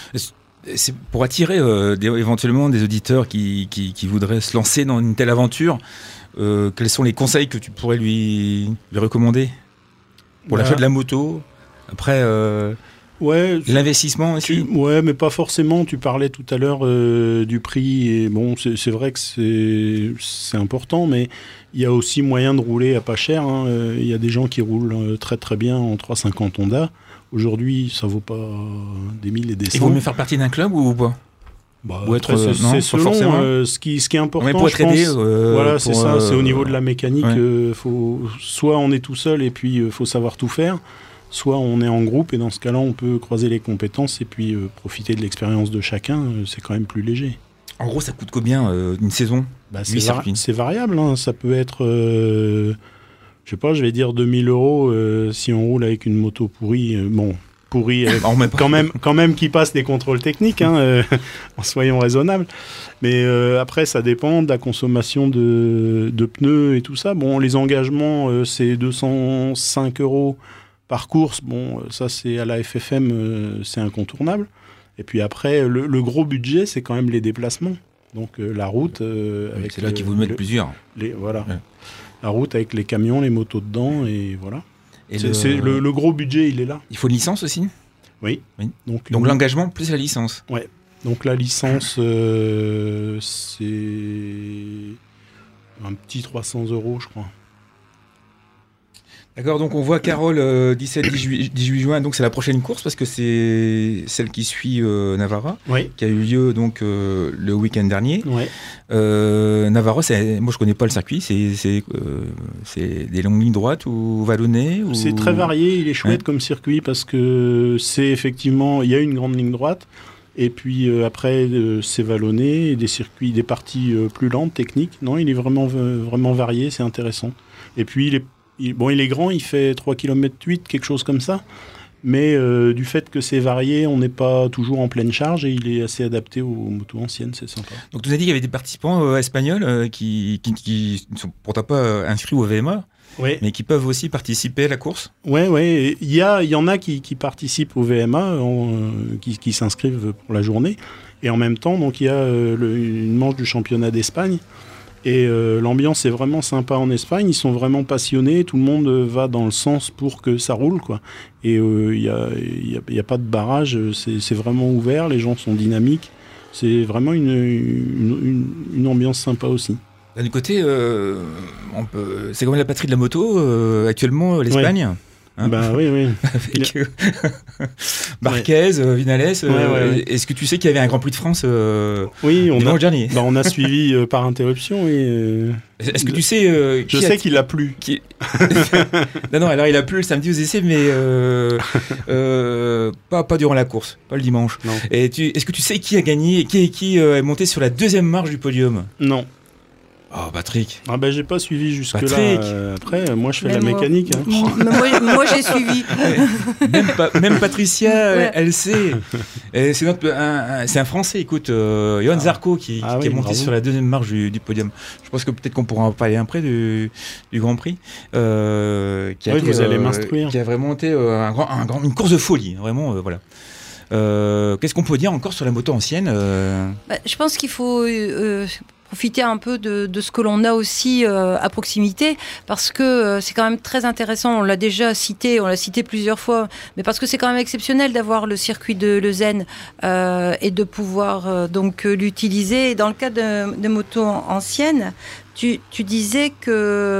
C'est pour attirer euh, des, éventuellement des auditeurs qui, qui, qui voudraient se lancer dans une telle aventure. Euh, quels sont les conseils que tu pourrais lui, lui recommander pour bah, l'achat de la moto? Après, euh, ouais, l'investissement aussi. Tu, ouais, mais pas forcément. Tu parlais tout à l'heure euh, du prix. Et bon, c'est, c'est vrai que c'est, c'est important, mais il y a aussi moyen de rouler à pas cher. Il hein. euh, y a des gens qui roulent très très bien en trois cent cinquante Honda. Aujourd'hui, ça vaut pas des mille et des cents. Il vaut mieux faire partie d'un club ou pas? Bah, ou être, être, c'est, non, c'est selon euh, ce, qui, ce qui est important. Mais pour être aidé, euh, voilà, pour, c'est ça. Euh, c'est au niveau de la mécanique. ouais. euh, faut, soit on est tout seul et puis il euh, faut savoir tout faire, soit on est en groupe et dans ce cas-là, on peut croiser les compétences et puis euh, profiter de l'expérience de chacun. Euh, c'est quand même plus léger. En gros, ça coûte combien euh, une saison? Bah, c'est, var- c'est variable. Hein. Ça peut être, euh, je sais pas, je vais dire deux mille euros euh, si on roule avec une moto pourrie. Euh, bon. Pourri, avec, quand même, quand même qui passe des contrôles techniques, hein, euh, en soyons raisonnables. Mais euh, après, ça dépend de la consommation de, de pneus et tout ça. Bon, les engagements, euh, c'est deux cent cinq euros par course. Bon, ça, c'est à la F F M, euh, c'est incontournable. Et puis après, le, le gros budget, c'est quand même les déplacements. Donc euh, la route. Euh, oui, avec c'est là le, qu'il vous mettre le, plusieurs. Les, voilà. Ouais. La route avec les camions, les motos dedans, et voilà. Et c'est, le... c'est le, le gros budget, il est là. Il faut une licence aussi? Oui. oui. Donc, Donc une... l'engagement plus la licence. Ouais. Donc la licence, euh, c'est un petit trois cents euros, je crois. D'accord, donc on voit Carole euh, dix-sept dix-huit juin, donc c'est la prochaine course parce que c'est celle qui suit euh, Navarra, oui. qui a eu lieu donc euh, le week-end dernier. Oui. Euh, Navarra, c'est, moi je connais pas le circuit, c'est, c'est, euh, c'est des longues lignes droites ou vallonnées ou... C'est très varié, il est chouette ouais. comme circuit parce que c'est effectivement, il y a une grande ligne droite et puis euh, après euh, c'est vallonné, et des circuits, des parties euh, plus lentes, techniques. Non, il est vraiment, vraiment varié, c'est intéressant. Et puis il est Il, bon, il est grand, il fait trois virgule huit kilomètres, quelque chose comme ça. Mais euh, du fait que c'est varié, on n'est pas toujours en pleine charge et il est assez adapté aux motos anciennes, c'est sympa. Donc tu nous as dit qu'il y avait des participants euh, espagnols euh, qui, qui, qui ne sont pourtant pas euh, inscrits au V M A, ouais. mais qui peuvent aussi participer à la course? Oui, ouais. il y, a, il y en a qui, qui participent au V M A, en, euh, qui, qui s'inscrivent pour la journée. Et en même temps, donc, il y a euh, le, une manche du championnat d'Espagne. Et euh, l'ambiance est vraiment sympa en Espagne, ils sont vraiment passionnés, tout le monde va dans le sens pour que ça roule, quoi. Et il euh, n'y a, y a, y a pas de barrage, c'est, c'est vraiment ouvert, les gens sont dynamiques, C'est vraiment une, une, une, une ambiance sympa aussi. D'un côté, euh, on peut... c'est comme la patrie de la moto, euh, actuellement, l'Espagne. Ouais. Hein bah oui, oui. Avec euh, Marquez, ouais. Vinales. Euh, ouais, ouais, ouais. Est-ce que tu sais qu'il y avait un Grand Prix de France euh, Oui, on a, dernier bah, on a suivi euh, par interruption. Et, euh, Est-ce que tu sais euh, Je sais a... qu'il a plu. Qui... non, non, alors il a plu le samedi aux essais, mais euh, euh, pas, pas durant la course, pas le dimanche. Non. Et tu... Est-ce que tu sais qui a gagné et qui, qui euh, est monté sur la deuxième marche du podium? Non. Oh, Patrick. Ah ben, j'ai pas suivi jusque-là. Euh, après, moi, je fais même de la moi, mécanique. Hein. moi, moi, j'ai suivi. même, pa- même Patricia, ouais. elle sait. Et c'est, notre, un, un, c'est un Français, écoute, euh, Johan ah. Zarco, qui, ah, qui oui, est monté bravo. sur la deuxième marche du, du podium. Je pense que peut-être qu'on pourra en parler après du, du Grand Prix. Euh, qui, a oui, été, vous allez euh, m'instruire. Qui a vraiment été euh, un grand, un grand, une course de folie. Vraiment, euh, voilà. Euh, qu'est-ce qu'on peut dire encore sur la moto ancienne euh... bah, Je pense qu'il faut... Euh, profiter un peu de, de ce que l'on a aussi euh, à proximité, parce que euh, c'est quand même très intéressant, on l'a déjà cité, on l'a cité plusieurs fois, mais parce que c'est quand même exceptionnel d'avoir le circuit de Leuzen euh, et de pouvoir euh, donc l'utiliser. Et dans le cas de, de motos anciennes, tu, tu disais que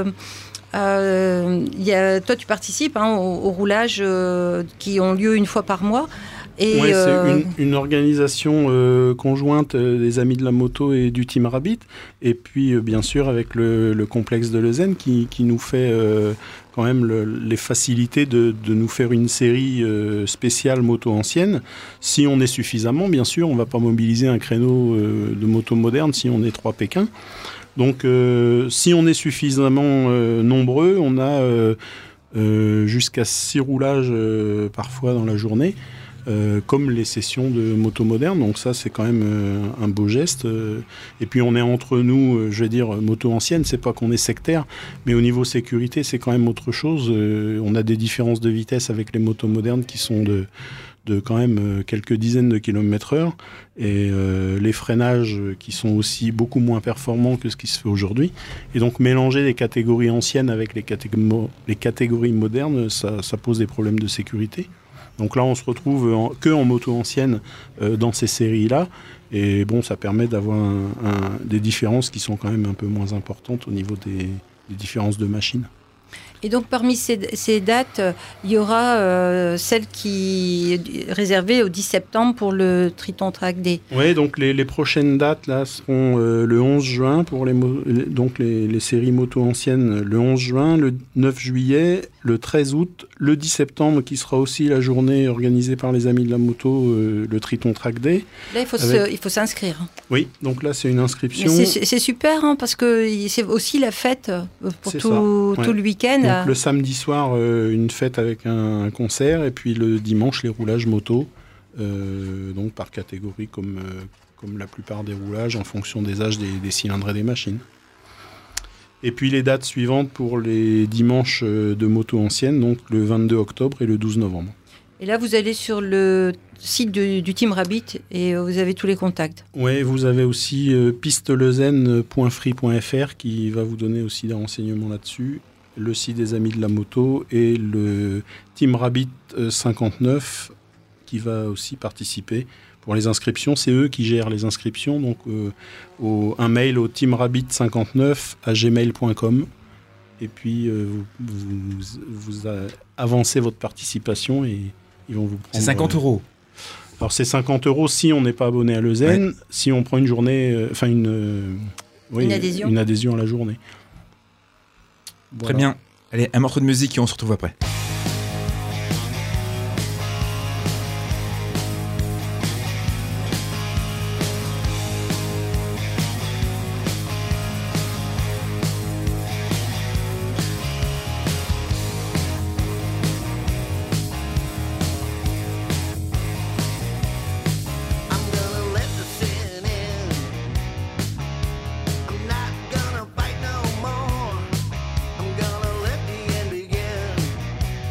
euh, y a, toi tu participes hein, aux, aux roulages euh, qui ont lieu une fois par mois. Et ouais, euh... c'est une, une organisation euh, conjointe euh, des Amis de la Moto et du Team Rabbit, et puis euh, bien sûr avec le, le complexe de Leuzen qui, qui nous fait euh, quand même le, les facilités de, de nous faire une série euh, spéciale moto ancienne. Si on est suffisamment, bien sûr, on ne va pas mobiliser un créneau euh, de moto moderne si on est trois Pékins. Donc euh, si on est suffisamment euh, nombreux, on a euh, euh, jusqu'à six roulages euh, parfois dans la journée. Euh, comme les sessions de moto moderne, donc ça c'est quand même euh, un beau geste. Euh, et puis on est entre nous, euh, je vais dire moto ancienne, c'est pas qu'on est sectaire, mais au niveau sécurité c'est quand même autre chose. Euh, on a des différences de vitesse avec les motos modernes qui sont de, de quand même euh, quelques dizaines de kilomètres heure, et euh, les freinages qui sont aussi beaucoup moins performants que ce qui se fait aujourd'hui. Et donc mélanger les catégories anciennes avec les, catég- les catégories modernes, ça, ça pose des problèmes de sécurité. Donc là, on se retrouve en, que en moto ancienne euh, dans ces séries-là. Et bon, ça permet d'avoir un, un, des différences qui sont quand même un peu moins importantes au niveau des, des différences de machines. Et donc, parmi ces, ces dates, il y aura euh, celle qui est réservée au dix septembre pour le Triton Track D. Oui, donc les, les prochaines dates là seront euh, le onze juin pour les, mo- donc les, les séries moto anciennes, le onze juin, le neuf juillet, le treize août, le dix septembre qui sera aussi la journée organisée par les Amis de la Moto, euh, le Triton Track Day. Là, il faut, avec... se, il faut s'inscrire. Oui, donc là, c'est une inscription. Mais c'est, c'est super, hein, parce que c'est aussi la fête pour tout, tout ouais. le week-end. Donc, le samedi soir, euh, une fête avec un, un concert, et puis le dimanche, les roulages moto, euh, donc par catégorie, comme, euh, comme la plupart des roulages, en fonction des âges des, des cylindres et des machines. Et puis les dates suivantes pour les dimanches de moto ancienne, donc le vingt-deux octobre et le douze novembre. Et là, vous allez sur le site de, du Team Rabbit et vous avez tous les contacts. Oui, vous avez aussi euh, pisteleuzen point free point f r qui va vous donner aussi des renseignements là-dessus, le site des Amis de la Moto et le Team Rabbit cinquante-neuf qui va aussi participer. Pour les inscriptions, c'est eux qui gèrent les inscriptions, donc euh, au, un mail au teamrabbit cinquante-neuf à gmail point com, et puis euh, vous, vous, vous avancez votre participation et ils vont vous prendre... C'est cinquante euros. Euh, alors c'est cinquante euros si on n'est pas abonné à Leuzen, ouais. Si on prend une journée, enfin euh, une, euh, oui, une adhésion. une adhésion à la journée. Voilà. Très bien. Allez, un morceau de musique et on se retrouve après. I'm gonna let the end begin.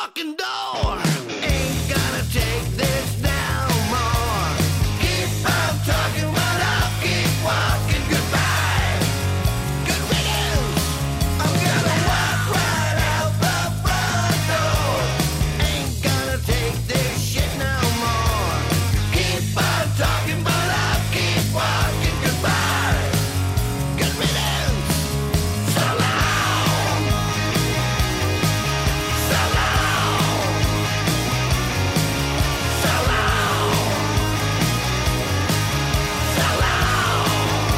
fucking door. Ain't gonna take this no more. Keep on talking, but I'll keep walking. Goodbye, good riddance. I'm gonna walk right out the front door. Ain't gonna take this shit no more. Keep on talking, but I'll keep walking. Goodbye, good riddance. So long, so long, so long, so long.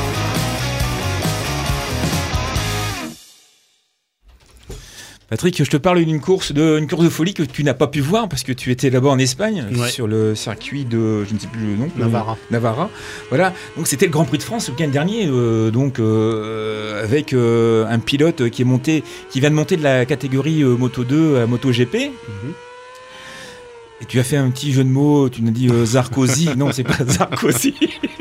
Patrick, je te parle d'une course de, une course de folie que tu n'as pas pu voir parce que tu étais là-bas en Espagne, Ouais. sur le circuit de, je ne sais plus le nom. Navarra. euh, Navarra. Voilà. Donc c'était le Grand Prix de France le week-end dernier, euh, donc euh, avec euh, un pilote qui est monté, qui vient de monter de la catégorie euh, Moto deux à Moto G P. Mhm. Et tu as fait un petit jeu de mots. Tu nous as dit euh, Zarkozy. Non, c'est pas Zarkozy.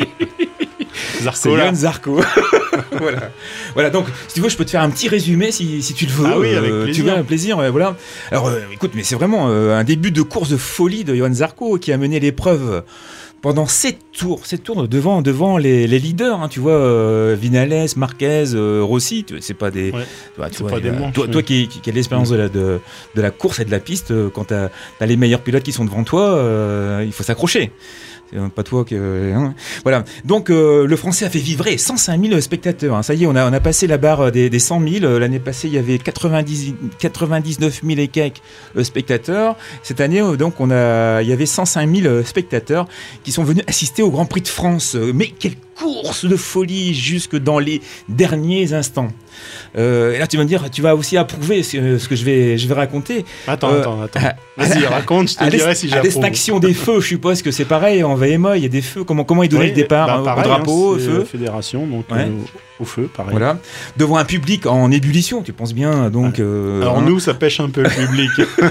C'est Zarcola. Johan Zarco. voilà. Voilà, donc si tu veux, je peux te faire un petit résumé si, si tu le veux. Ah oui, avec Euh, plaisir. Tu veux, un plaisir, ouais, voilà. Alors euh, écoute, mais c'est vraiment euh, un début de course de folie de Johan Zarco qui a mené l'épreuve pendant sept tours, sept tours devant, devant les, les leaders, hein, tu vois, euh, Vinales, Marquez, euh, Rossi, tu- c'est pas des, Ouais. tu vois, tu C'est vois, pas il des y a- manches, toi, ouais. toi qui, qui, qui as l'expérience de la, de, de la course et de la piste, euh, quand t'as as les meilleurs pilotes qui sont devant toi, euh, il faut s'accrocher. C'est euh, pas toi que. Hein. Voilà. Donc, euh, le français a fait vibrer cent cinq mille spectateurs. Hein. Ça y est, on a, on a passé la barre des, des cent mille. Euh, L'année passée, il y avait quatre-vingt-dix, quatre-vingt-dix-neuf mille et quelques euh, spectateurs. Cette année, euh, donc, on a, il y avait cent cinq mille euh, spectateurs qui sont venus assister au Grand Prix de France. Euh, Mais quelle course de folie jusque dans les derniers instants. Euh, et là, tu vas me dire, tu vas aussi approuver ce, ce que je vais, je vais raconter. Attends, Euh, attends, attends. à- Vas-y, à- raconte, je te à dirai l'est- si à j'approuve. l'extinction des feux, je suppose que c'est pareil en V M A, il y a des feux. Comment, comment ils donnaient Oui, le départ bah, hein, pareil, au drapeau, hein, au c'est feu la fédération, donc Ouais. euh, au, au feu, pareil. Voilà, devant un public en ébullition, tu penses bien. Donc, euh, Alors hein. nous, ça pêche un peu le public.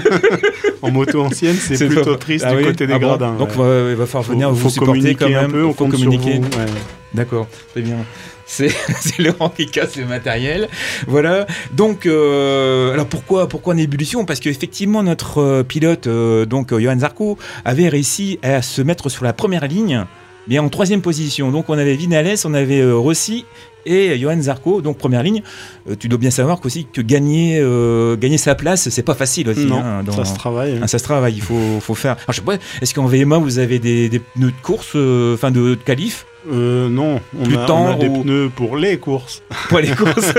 En moto ancienne, c'est C'est plutôt pas- triste Ah du oui côté des Ah bon gradins. Donc, ouais. euh, il va falloir Faut- venir faut vous supporter communiquer quand un même. peu, on Il faut compte sur communiquer. vous, ouais. D'accord, très bien. C'est c'est Laurent qui casse le matériel. Voilà. Donc, euh, alors pourquoi, pourquoi en ébullition? Parce qu'effectivement, notre euh, pilote, euh, donc euh, Johan Zarco, avait réussi à se mettre sur la première ligne, mais en troisième position. Donc, on avait Vinales, on avait euh, Rossi et Johan Zarco, donc première ligne. Euh, tu dois bien savoir qu'aussi que gagner, euh, gagner sa place, c'est pas facile aussi. Non, hein, dans- ça se travaille. Ah, ça se travaille, il faut, faut faire. Alors, je sais pas, est-ce qu'en V M A vous avez des, des pneus de course, euh, enfin de, de qualif Euh, non, on Plus a, on a tendre des ou- pneus pour les courses. pour les courses.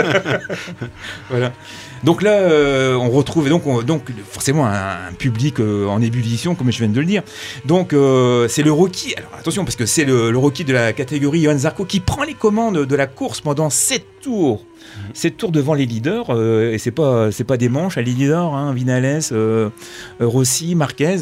Voilà. Donc là, euh, on retrouve donc, on- donc forcément un, un public euh, en ébullition, comme je viens de le dire. Donc euh, c'est le rookie. Alors attention, parce que c'est le, le rookie de la catégorie Johan Zarco qui prend les commandes de la course pendant sept tours. sept tours devant les leaders, euh, et c'est pas c'est pas des manches à les leaders, hein, Vinales, euh, Rossi, Marquez.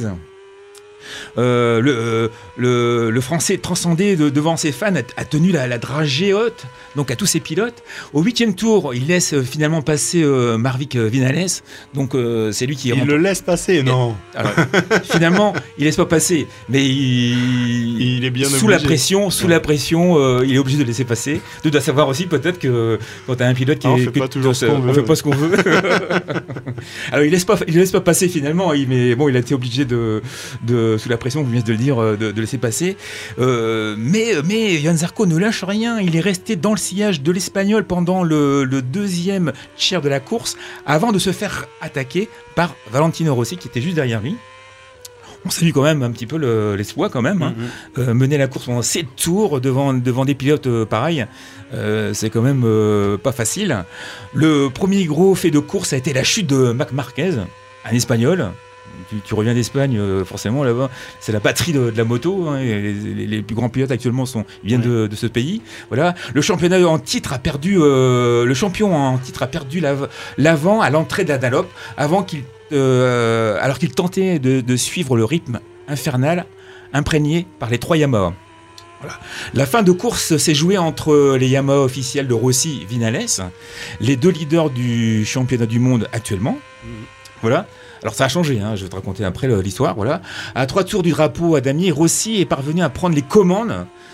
Euh, le, euh, le, le français transcendé de- devant ses fans a, a tenu la, la dragée haute, donc à tous ses pilotes. Au huitième tour, il laisse euh, finalement passer euh, Marvik Vinales, donc euh, c'est lui qui Il remporte. le laisse passer, non. Alors, finalement, il laisse pas passer, mais il, Il est bien sous obligé. la pression, sous Ouais. la pression, euh, il est obligé de laisser passer. Tu dois savoir aussi peut-être que quand tu as un pilote qui Ah, on est, fait que pas tu toujours dois- ce qu'on on veut, fait ouais. pas ce qu'on veut. Alors il laisse pas, il laisse pas passer finalement, il- mais bon, il a été obligé de, de sous la pression, vous venez de le dire, euh, de, de laisser passer. Euh, mais mais Johan Zarco ne lâche rien, il est resté dans le sillage de l'Espagnol pendant le, le deuxième tiers de la course, avant de se faire attaquer par Valentino Rossi qui était juste derrière lui. On salue quand même un petit peu le- l'espoir quand même. Hein. Mhm. Euh, mener la course pendant sept tours devant, devant des pilotes euh, pareils, euh, c'est quand même euh, pas facile. Le premier gros fait de course a été la chute de Marc Marquez, un Espagnol. Tu, tu reviens d'Espagne, euh, forcément là-bas, c'est la patrie de, de la moto. Hein, et les, les- les plus grands pilotes actuellement sont, ils viennent de, de ce pays. Voilà. Le championnat en titre a perdu, euh, le champion en titre a perdu l'av- l'avant à l'entrée de la Dunlop, avant qu'il, euh, alors qu'il tentait de, de suivre le rythme infernal imprégné par les trois Yamaha. Voilà. La fin de course s'est jouée entre les Yamaha officiels de Rossi et Vinales, les deux leaders du championnat du monde actuellement. Voilà. Alors ça a changé, hein, je vais te raconter après l'histoire. Voilà. À trois tours du drapeau à damier, Rossi est parvenu à prendre les commandes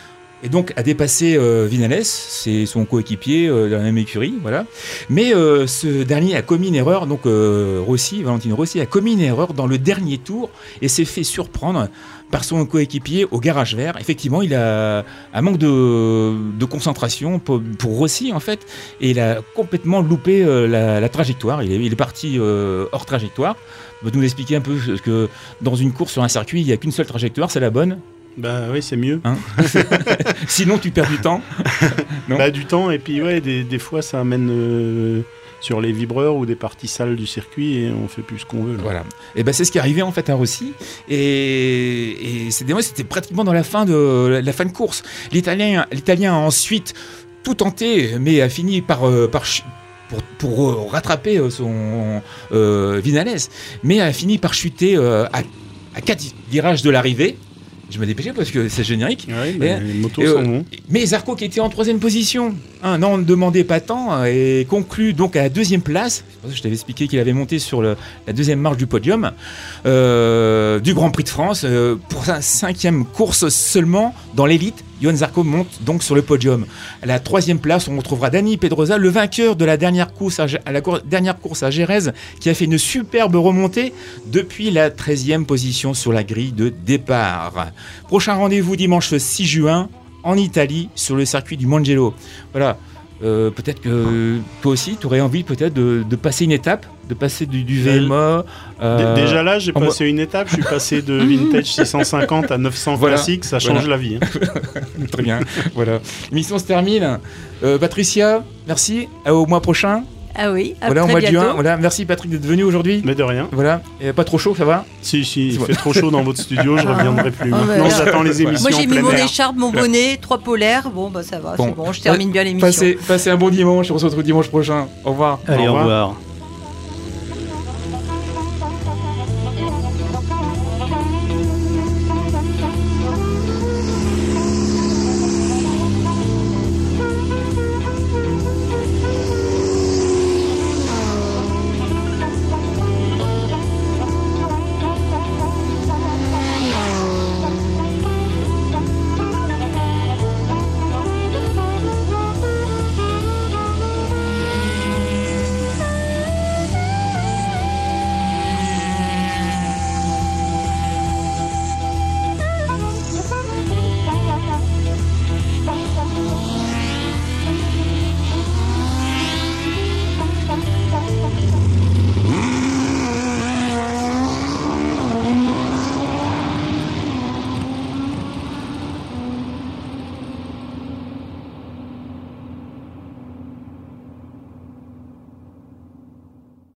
et donc a dépassé euh, Vinales, c'est son coéquipier euh, dans la même écurie, voilà. Mais euh, ce dernier a commis une erreur, donc euh, Rossi, Valentino Rossi a commis une erreur dans le dernier tour et s'est fait surprendre par son coéquipier au garage vert. Effectivement, il a un manque de, de concentration pour, pour Rossi en fait, et il a complètement loupé euh, la, la trajectoire. Il est, il est parti euh, hors trajectoire. On va nous expliquer un peu ce que dans une course sur un circuit, il n'y a qu'une seule trajectoire, c'est la bonne. Bah oui, c'est mieux. Hein Sinon, tu perds du temps. Non bah, du temps, et puis ouais, des, des fois, ça amène euh, sur les vibreurs ou des parties sales du circuit et on fait plus ce qu'on veut. Là. Voilà. Et ben c'est ce qui est arrivé en fait à Rossi. Et, et c'était, ouais, c'était pratiquement dans la fin de la fin de course. L'Italien, l'Italien a ensuite tout tenté, mais a fini par euh, par Pour, pour rattraper son euh, Vinales, mais a fini par chuter euh, à, à quatre virages de l'arrivée. Je me dépêchais parce que c'est générique. Ouais, bah, et, les motos et, sont euh, bons. Mais Zarco qui était en troisième position, hein, n'en demandait pas tant et conclut donc à la deuxième place. Je t'avais expliqué qu'il avait monté sur le, la deuxième marche du podium euh, du Grand Prix de France euh, pour sa cinquième course seulement dans l'élite. Johan Zarco monte donc sur le podium. À la troisième place, on retrouvera Dani Pedrosa, le vainqueur de la dernière course à, à la cour, dernière course à Jerez, qui a fait une superbe remontée depuis la treizième position sur la grille de départ. Prochain rendez-vous dimanche six juin en Italie sur le circuit du Mugello. Voilà. Euh, peut-être que toi aussi, tu aurais envie peut-être de, de passer une étape, de passer du, du V M A. Euh, Déjà là, j'ai passé mo- une étape. Je suis passé de vintage six cent cinquante à neuf cents voilà. classique. Ça change voilà. la vie. Hein. Très bien. Voilà. L'émission se termine. Euh, Patricia, merci. Au mois prochain. Ah oui, à voilà, très au mois bientôt. de juin. Voilà, merci Patrick d'être venu aujourd'hui. Mais de rien. Voilà, et pas trop chaud, ça va? Si, si, il fait trop chaud dans votre studio, je reviendrai plus. Ah, Maintenant, ouais. j'attends les émissions. Moi, j'ai en mis plein mon air. écharpe, mon bonnet, trois polaires. Bon, bah ça va, Bon. c'est bon, je termine bien l'émission. Passez, passez un bon dimanche, on se retrouve dimanche prochain. Au revoir. Allez, Au au revoir. revoir.